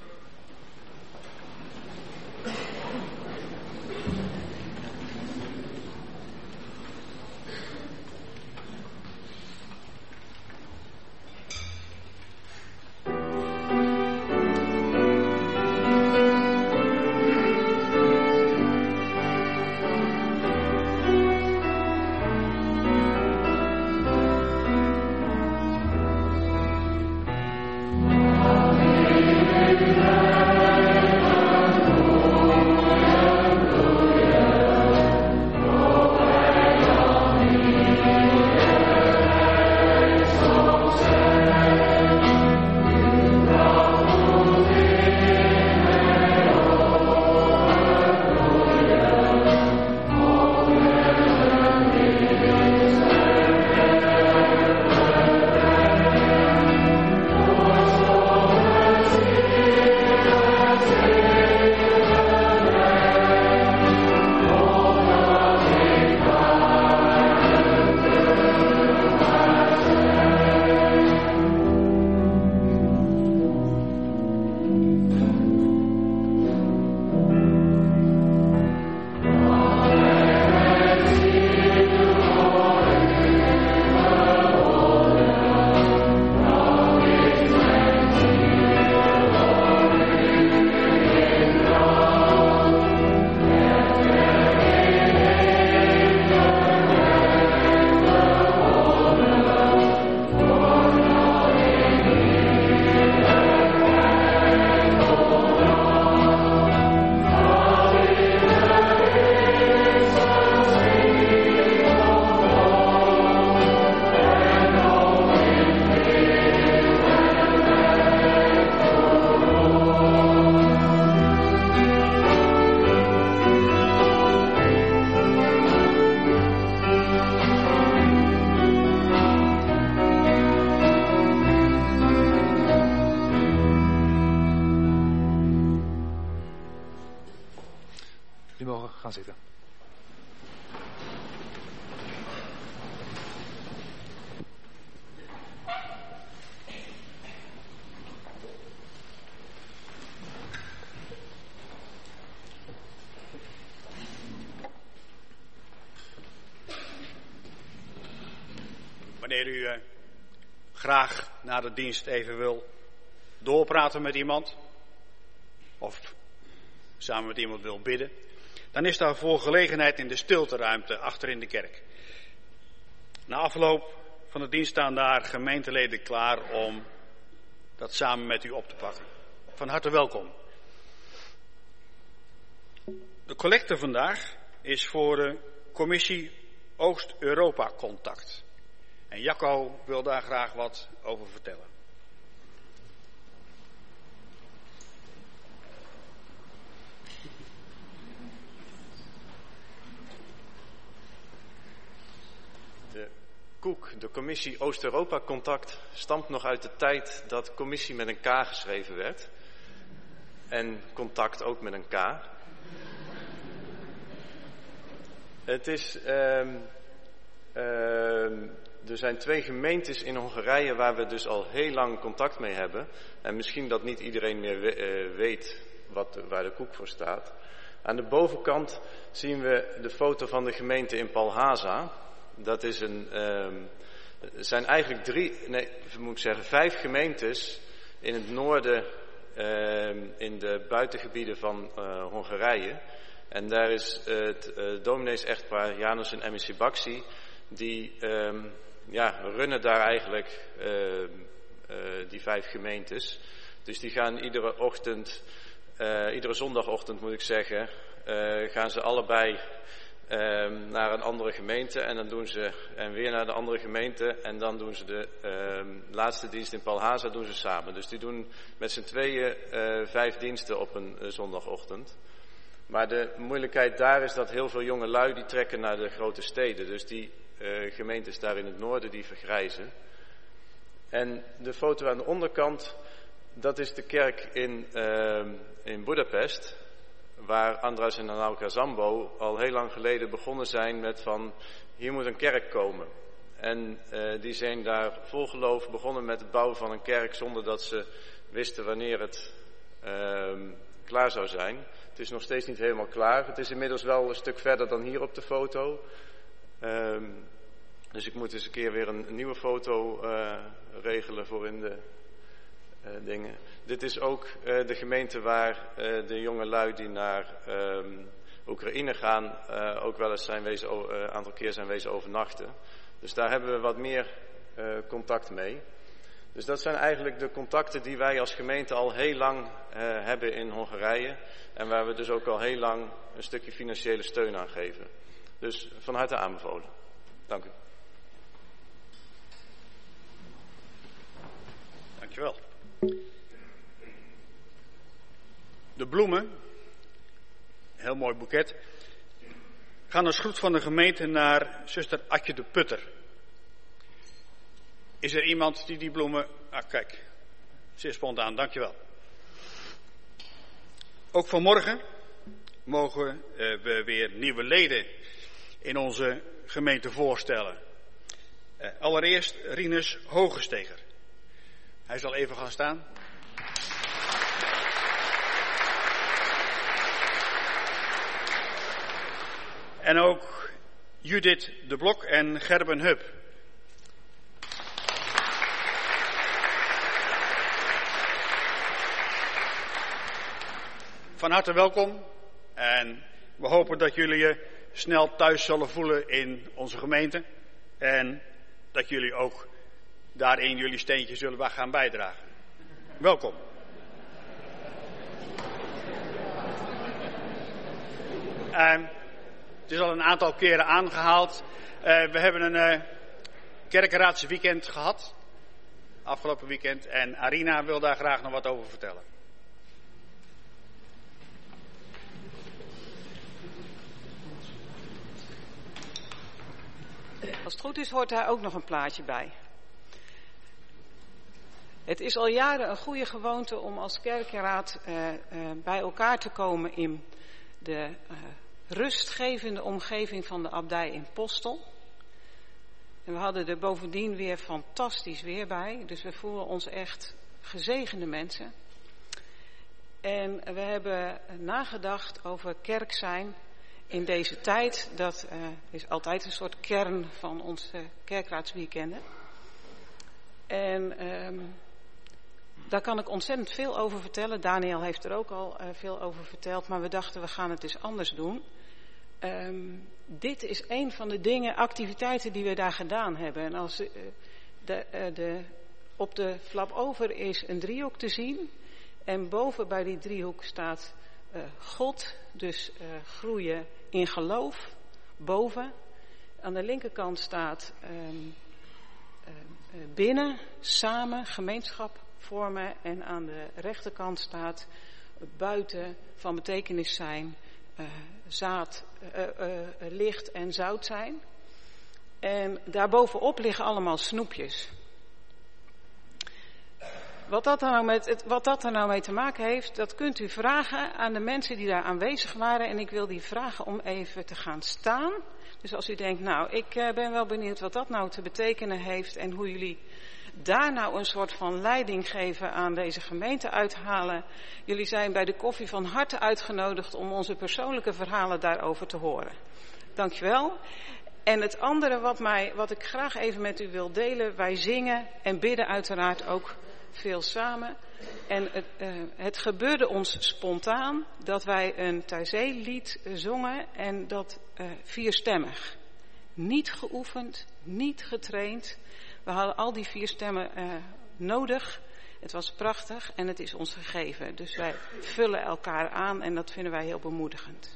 Gaan zitten. Wanneer u uh, graag na de dienst even wil doorpraten met iemand, of samen met iemand wil bidden, dan is daarvoor gelegenheid in de stilteruimte achter in de kerk. Na afloop van de dienst staan daar gemeenteleden klaar om dat samen met u op te pakken. Van harte welkom. De collecte vandaag is voor de commissie Oost-Europa Contact. En Jacco wil daar graag wat over vertellen. De koek, de commissie Oost-Europa Contact, stamt nog uit de tijd dat commissie met een K geschreven werd. En contact ook met een K. Het is, uh, uh, er zijn twee gemeentes in Hongarije waar we dus al heel lang contact mee hebben. En misschien dat niet iedereen meer we, uh, weet wat, waar de koek voor staat. Aan de bovenkant zien we de foto van de gemeente in Palhaza. Dat is een, uh, er zijn eigenlijk drie, nee, moet ik zeggen, vijf gemeentes in het noorden, uh, in de buitengebieden van uh, Hongarije. En daar is het uh, dominees-echtpaar János en Emmy Sibaksi, die um, ja, runnen daar eigenlijk uh, uh, die vijf gemeentes. Dus die gaan iedere ochtend, uh, iedere zondagochtend moet ik zeggen, uh, gaan ze allebei um, naar een andere gemeente en dan doen ze en weer naar de andere gemeente en dan doen ze de um, laatste dienst in Palhaza doen ze samen. Dus die doen met z'n tweeën uh, vijf diensten op een uh, zondagochtend. Maar de moeilijkheid daar is dat heel veel jonge lui die trekken naar de grote steden. Dus die uh, gemeentes daar in het noorden die vergrijzen. En de foto aan de onderkant, dat is de kerk in, uh, in Budapest. Waar András en Anauka Zambo al heel lang geleden begonnen zijn met van, hier moet een kerk komen. En uh, die zijn daar vol geloof begonnen met het bouwen van een kerk zonder dat ze wisten wanneer het uh, klaar zou zijn. Het is nog steeds niet helemaal klaar. Het is inmiddels wel een stuk verder dan hier op de foto. Um, dus ik moet eens een keer weer een, een nieuwe foto uh, regelen voor in de uh, dingen. Dit is ook uh, de gemeente waar uh, de jonge lui die naar um, Oekraïne gaan uh, ook wel eens zijn wezen, een uh, aantal keer zijn wezen overnachten. Dus daar hebben we wat meer uh, contact mee. Dus dat zijn eigenlijk de contacten die wij als gemeente al heel lang uh, hebben in Hongarije. En waar we dus ook al heel lang een stukje financiële steun aan geven. Dus van harte aanbevolen. Dank u. Dankjewel. De bloemen, heel mooi boeket, gaan als groet van de gemeente naar zuster Atje de Putter. Is er iemand die die bloemen... Ah, kijk. Zeer spontaan, dankjewel. Ook vanmorgen mogen uh, we weer nieuwe leden in onze gemeente voorstellen. Uh, allereerst Rinus Hogesteger. Hij zal even gaan staan. En ook Judith de Blok en Gerben Hub. Van harte welkom en we hopen dat jullie je snel thuis zullen voelen in onze gemeente en dat jullie ook daarin jullie steentje zullen gaan bijdragen. Welkom. Uh, het is al een aantal keren aangehaald. Uh, we hebben een uh, kerkenraadsweekend gehad, afgelopen weekend, en Arina wil daar graag nog wat over vertellen. Als het goed is, hoort daar ook nog een plaatje bij. Het is al jaren een goede gewoonte om als kerkenraad uh, uh, bij elkaar te komen in de uh, rustgevende omgeving van de abdij in Postel. En we hadden er bovendien weer fantastisch weer bij, dus we voelen ons echt gezegende mensen. En we hebben nagedacht over kerk zijn in deze tijd. Dat uh, is altijd een soort kern van onze kerkraadsweekenden. En um, daar kan ik ontzettend veel over vertellen. Daniel heeft er ook al uh, veel over verteld. Maar we dachten, we gaan het eens anders doen. Um, dit is een van de dingen, activiteiten die we daar gedaan hebben. En als uh, de, uh, de, op de flap over is een driehoek te zien. En boven bij die driehoek staat uh, God, dus uh, groeien in geloof, boven. Aan de linkerkant staat um, uh, binnen, samen, gemeenschap vormen. En aan de rechterkant staat buiten, van betekenis zijn, uh, zaad, uh, uh, licht en zout zijn. En daarbovenop liggen allemaal snoepjes. Wat dat, nou met, wat dat er nou mee te maken heeft, dat kunt u vragen aan de mensen die daar aanwezig waren. En ik wil die vragen om even te gaan staan. Dus als u denkt, nou, ik uh, ben wel benieuwd wat dat nou te betekenen heeft en hoe jullie daar nou een soort van leiding geven aan deze gemeente uithalen. Jullie zijn bij de koffie van harte uitgenodigd om onze persoonlijke verhalen daarover te horen. Dankjewel. En het andere wat, mij, wat ik graag even met u wil delen, wij zingen en bidden uiteraard ook veel samen. En het, uh, het gebeurde ons spontaan dat wij een Taizé-lied zongen en dat uh, vierstemmig. Niet geoefend, niet getraind. We hadden al die vier stemmen uh, nodig. Het was prachtig en het is ons gegeven. Dus wij vullen elkaar aan en dat vinden wij heel bemoedigend.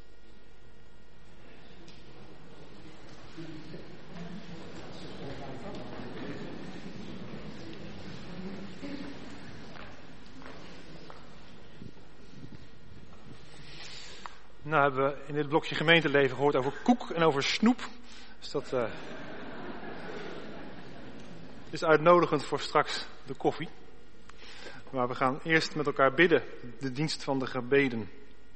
Nou hebben we in dit blokje gemeenteleven gehoord over koek en over snoep. Dus dat uh, is uitnodigend voor straks de koffie. Maar we gaan eerst met elkaar bidden, de dienst van de gebeden.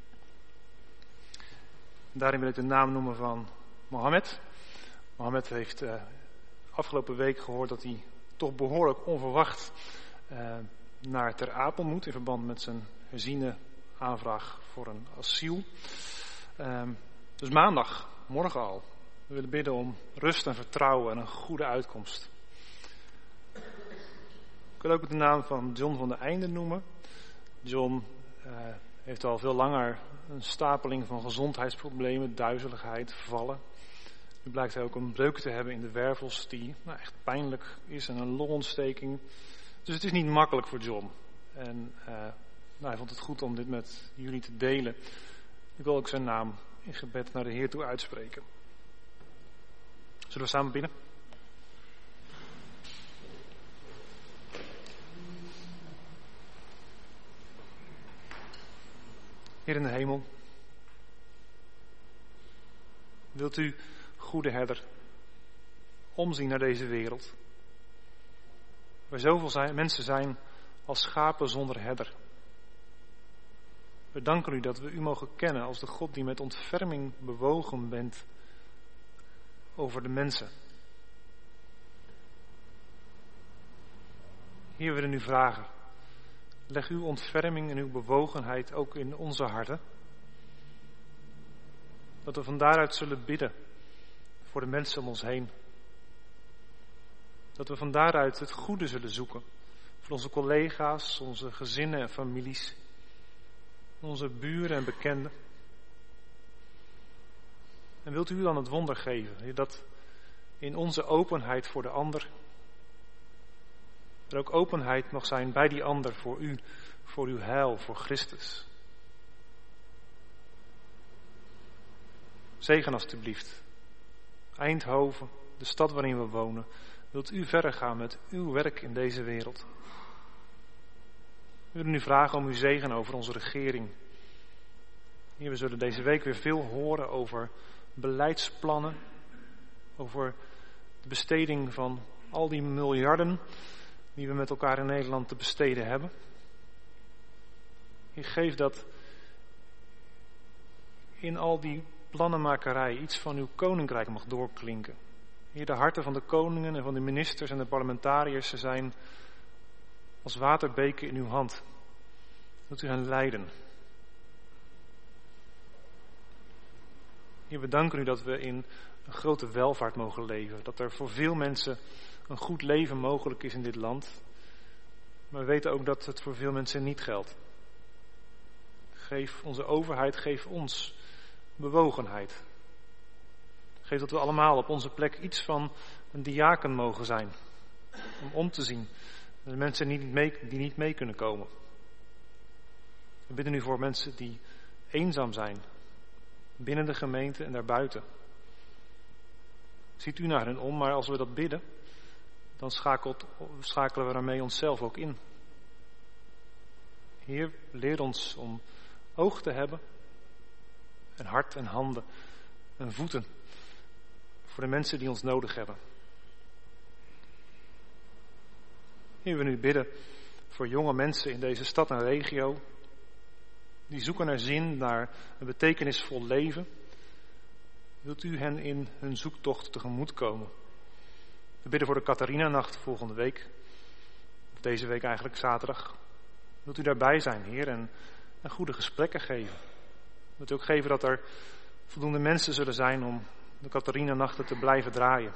Daarin wil ik de naam noemen van Mohammed. Mohammed heeft uh, afgelopen week gehoord dat hij toch behoorlijk onverwacht uh, naar Ter Apel moet in verband met zijn herziene aanvraag voor een asiel. Um, dus maandag, morgen al. We willen bidden om rust en vertrouwen en een goede uitkomst. Ik wil ook de naam van John van der Einde noemen. John uh, heeft al veel langer een stapeling van gezondheidsproblemen, duizeligheid, vallen. Nu blijkt hij ook een breuk te hebben in de wervels die nou, echt pijnlijk is en een longontsteking. Dus het is niet makkelijk voor John. En uh, nou, hij vond het goed om dit met jullie te delen. Ik wil ook zijn naam in gebed naar de Heer toe uitspreken. Zullen we samen bidden? Heer in de hemel, wilt u, goede herder, omzien naar deze wereld, waar zoveel zijn, mensen zijn als schapen zonder herder. We danken u dat we u mogen kennen als de God die met ontferming bewogen bent over de mensen. Heer, we willen u vragen, leg uw ontferming en uw bewogenheid ook in onze harten. Dat we van daaruit zullen bidden voor de mensen om ons heen. Dat we van daaruit het goede zullen zoeken voor onze collega's, onze gezinnen en families, onze buren en bekenden. En wilt u dan het wonder geven, dat in onze openheid voor de ander er ook openheid mag zijn bij die ander voor u, voor uw heil, voor Christus. Zegen alstublieft. Eindhoven, de stad waarin we wonen, wilt u verder gaan met uw werk in deze wereld. We willen u vragen om uw zegen over onze regering. Hier, we zullen deze week weer veel horen over beleidsplannen, over de besteding van al die miljarden die we met elkaar in Nederland te besteden hebben. Ik geef dat in al die plannenmakerij iets van uw koninkrijk mag doorklinken. Hier, de harten van de koningen en van de ministers en de parlementariërs, ze zijn als waterbeken in uw hand. Wilt u hen leiden. Heer, we danken u dat we in een grote welvaart mogen leven. Dat er voor veel mensen een goed leven mogelijk is in dit land. Maar we weten ook dat het voor veel mensen niet geldt. Geef onze overheid, geef ons bewogenheid. Geef dat we allemaal op onze plek iets van een diaken mogen zijn. Om om te zien. De mensen die niet mee, die niet mee kunnen komen. We bidden nu voor mensen die eenzaam zijn. Binnen de gemeente en daarbuiten. Ziet u naar hen om, maar als we dat bidden, dan schakelt, schakelen we daarmee onszelf ook in. Heer, leer ons om oog te hebben, en hart en handen en voeten voor de mensen die ons nodig hebben. Heer, we nu bidden voor jonge mensen in deze stad en regio, die zoeken naar zin, naar een betekenisvol leven. Wilt u hen in hun zoektocht tegemoet komen? We bidden voor de Catharina-nacht volgende week. Of deze week eigenlijk zaterdag. Wilt u daarbij zijn, Heer, en, en goede gesprekken geven? Wilt u ook geven dat er voldoende mensen zullen zijn om de Catharina-nachten te blijven draaien?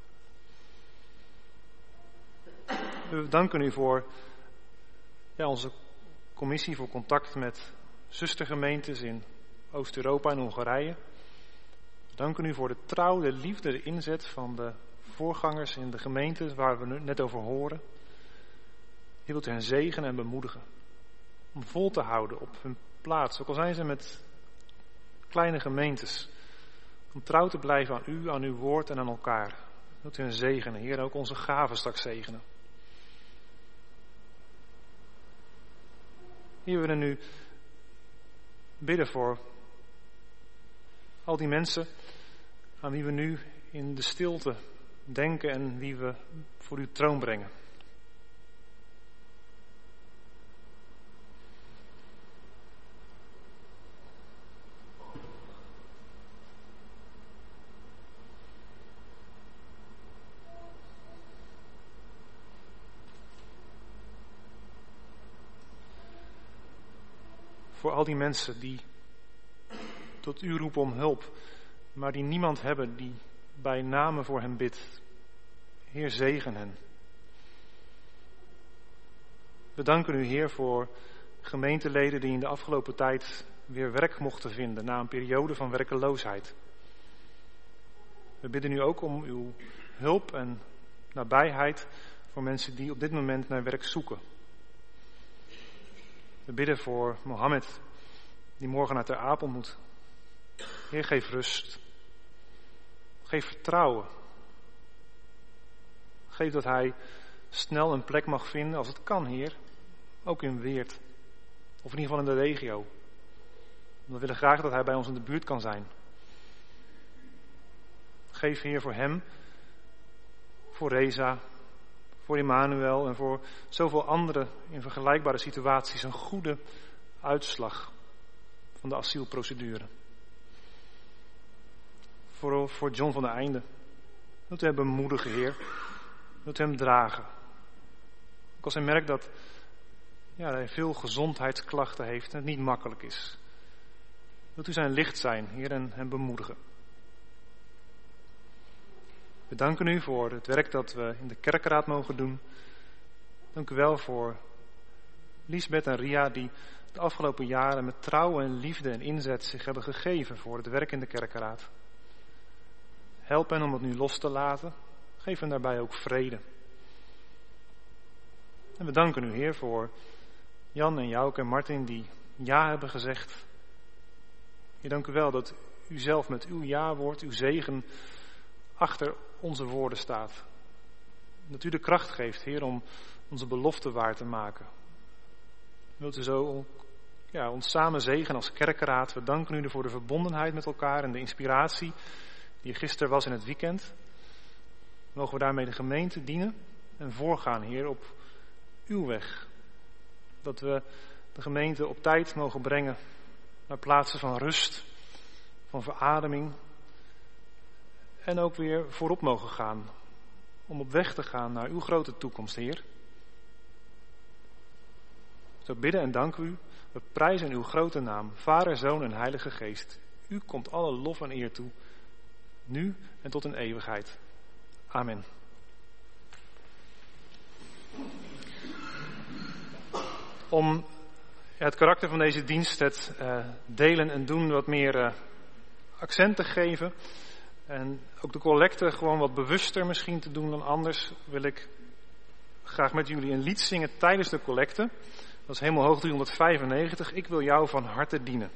We danken u voor ja, onze commissie voor contact met zustergemeentes in Oost-Europa en Hongarije. We danken u voor de trouw, de liefde, de inzet van de voorgangers in de gemeente waar we net over horen. Je wilt hen zegenen en bemoedigen om vol te houden op hun plaats, ook al zijn ze met kleine gemeentes, om trouw te blijven aan u, aan uw woord en aan elkaar. Wilt u hen zegenen, Heer, ook onze gaven straks zegenen. Hier willen we nu bidden voor al die mensen aan wie we nu in de stilte denken en wie we voor uw troon brengen. Voor al die mensen die tot u roepen om hulp, maar die niemand hebben die bij name voor hen bidt. Heer, zegen hen. We danken u, Heer, voor gemeenteleden die in de afgelopen tijd weer werk mochten vinden na een periode van werkeloosheid. We bidden u ook om uw hulp en nabijheid voor mensen die op dit moment naar werk zoeken. We bidden voor Mohammed, die morgen naar Ter Apel moet. Heer, geef rust. Geef vertrouwen. Geef dat hij snel een plek mag vinden, als het kan, Heer. Ook in Weert. Of in ieder geval in de regio. We willen graag dat hij bij ons in de buurt kan zijn. Geef, Heer, voor hem, voor Reza, voor Emmanuel en voor zoveel anderen in vergelijkbare situaties een goede uitslag van de asielprocedure. Voor, voor John van der Einde. Wilt u hem bemoedigen, Heer. Wilt u hem dragen. Ook als hij merkt dat ja, hij veel gezondheidsklachten heeft en het niet makkelijk is. Wilt u zijn licht zijn, Heer, en hem bemoedigen. We danken u voor het werk dat we in de kerkraad mogen doen. Dank u wel voor Liesbeth en Ria die de afgelopen jaren met trouw en liefde en inzet zich hebben gegeven voor het werk in de kerkraad. Help hen om het nu los te laten. Geef hen daarbij ook vrede. En we danken u, Heer, voor Jan en Jouke en Martin die ja hebben gezegd. Heer, dank u wel dat u zelf met uw ja-woord, uw zegen achter onze woorden staat. Dat u de kracht geeft, Heer, om onze belofte waar te maken. Wilt u zo ja, ons samen zegenen als kerkraad. We danken u voor de verbondenheid met elkaar en de inspiratie die gisteren was in het weekend. Mogen we daarmee de gemeente dienen en voorgaan, Heer, op uw weg. Dat we de gemeente op tijd mogen brengen naar plaatsen van rust, van verademing. En ook weer voorop mogen gaan. Om op weg te gaan naar uw grote toekomst, Heer. Zo bidden en danken u. We prijzen uw grote naam. Vader, Zoon en Heilige Geest. U komt alle lof en eer toe. Nu en tot in eeuwigheid. Amen. Om het karakter van deze dienst, het uh, delen en doen, wat meer uh, accent te geven, En ook de collecte gewoon wat bewuster misschien te doen dan anders, wil ik graag met jullie een lied zingen tijdens de collecte. Dat is Hemelhoog driehonderdvijfennegentig. Ik wil jou van harte dienen.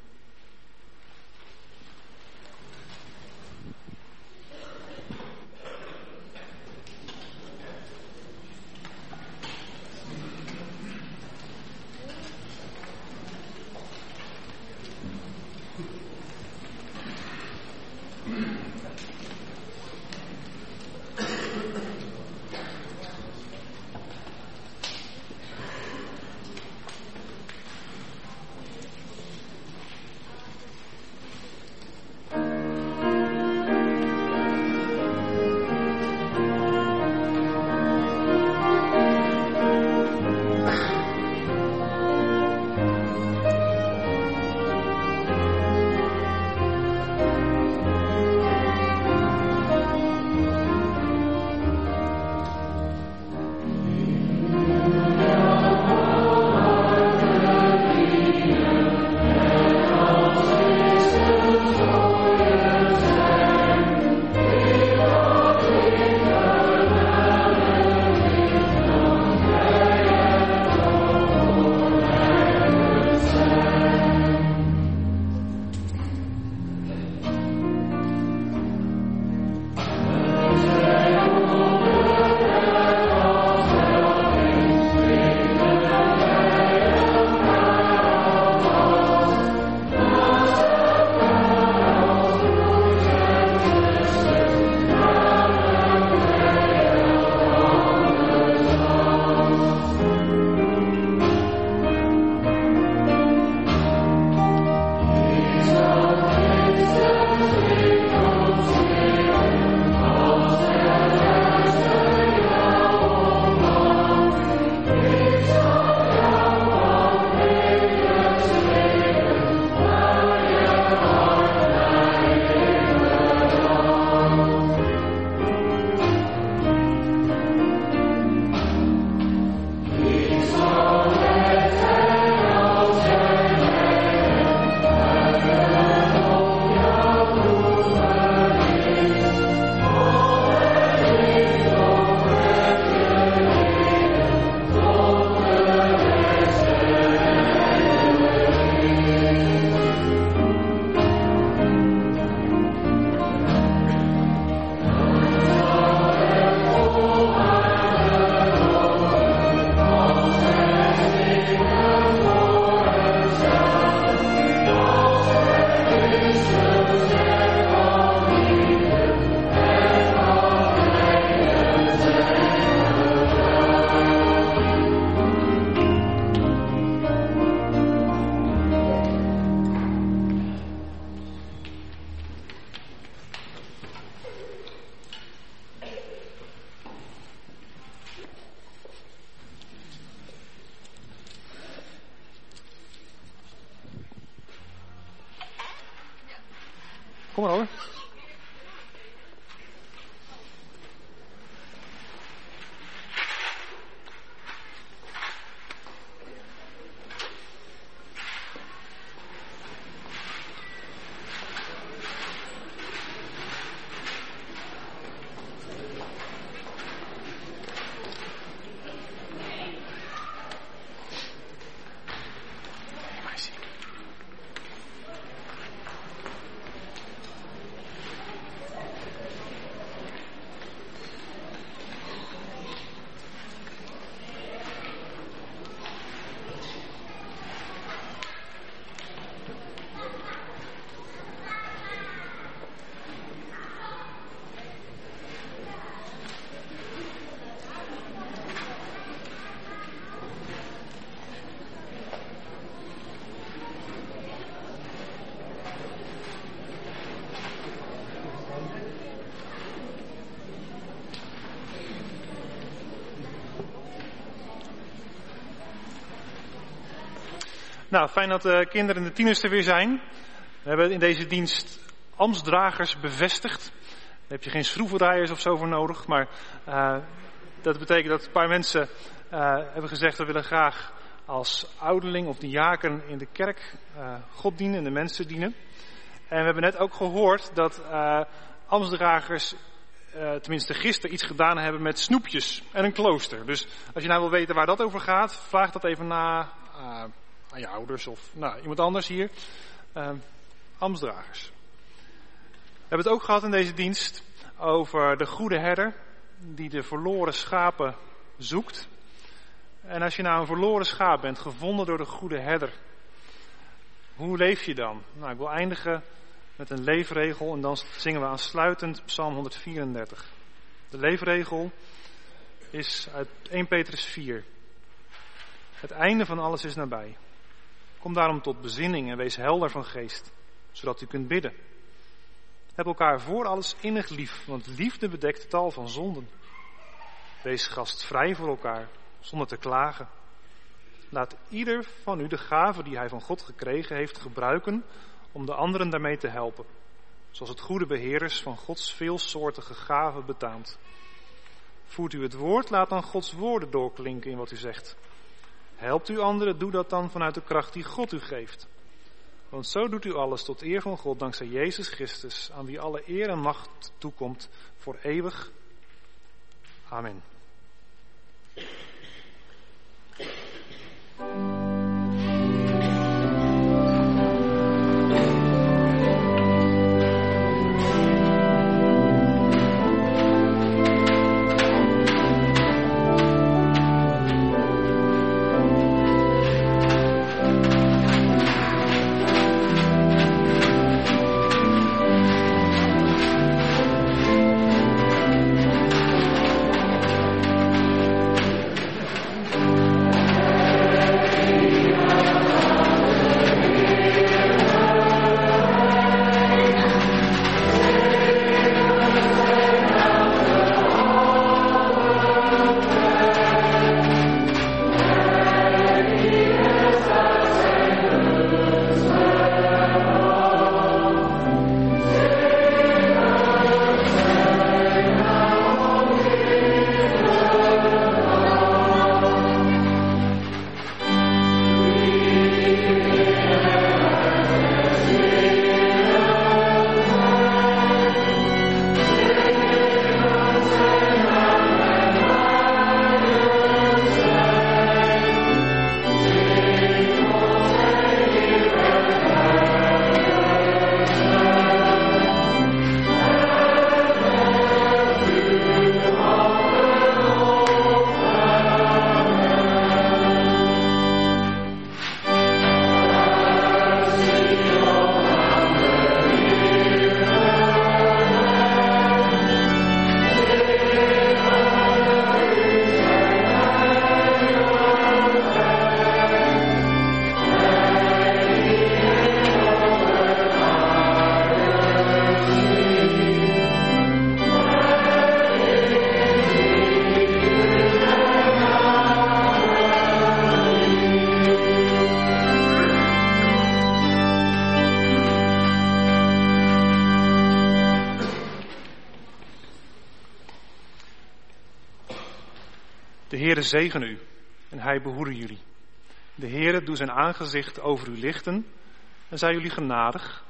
Kom maar hoor. Nou, fijn dat de kinderen en de tieners er weer zijn. We hebben in deze dienst ambtsdragers bevestigd. Daar heb je geen schroevendraaiers of zo voor nodig. Maar uh, dat betekent dat een paar mensen uh, hebben gezegd, we willen graag als ouderling of diaken in de kerk uh, God dienen en de mensen dienen. En we hebben net ook gehoord dat uh, ambtsdragers, uh, tenminste gisteren, iets gedaan hebben met snoepjes en een klooster. Dus als je nou wil weten waar dat over gaat, vraag dat even na uh, aan je ouders of nou, iemand anders hier. Uh, ambtsdragers. We hebben het ook gehad in deze dienst over de goede herder die de verloren schapen zoekt. En als je nou een verloren schaap bent, gevonden door de goede herder, hoe leef je dan? Nou, ik wil eindigen met een leefregel en dan zingen we aansluitend Psalm honderdvierendertig. De leefregel is uit eerste Petrus vier. Het einde van alles is nabij. Kom daarom tot bezinning en wees helder van geest, zodat u kunt bidden. Heb elkaar voor alles innig lief, want liefde bedekt tal van zonden. Wees gastvrij voor elkaar, zonder te klagen. Laat ieder van u de gave die hij van God gekregen heeft gebruiken om de anderen daarmee te helpen. Zoals het goede beheerders van Gods veelsoortige gaven betaamt. Voert u het woord, laat dan Gods woorden doorklinken in wat u zegt. Helpt u anderen, doe dat dan vanuit de kracht die God u geeft. Want zo doet u alles tot eer van God dankzij Jezus Christus, aan wie alle eer en macht toekomt voor eeuwig. Amen. De Heere zegen u en hij behoede jullie. De Heere doe zijn aangezicht over u lichten en zij jullie genadig.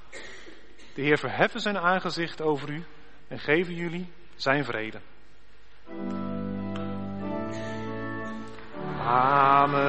De Heer verheffen zijn aangezicht over u en geven jullie zijn vrede. Amen.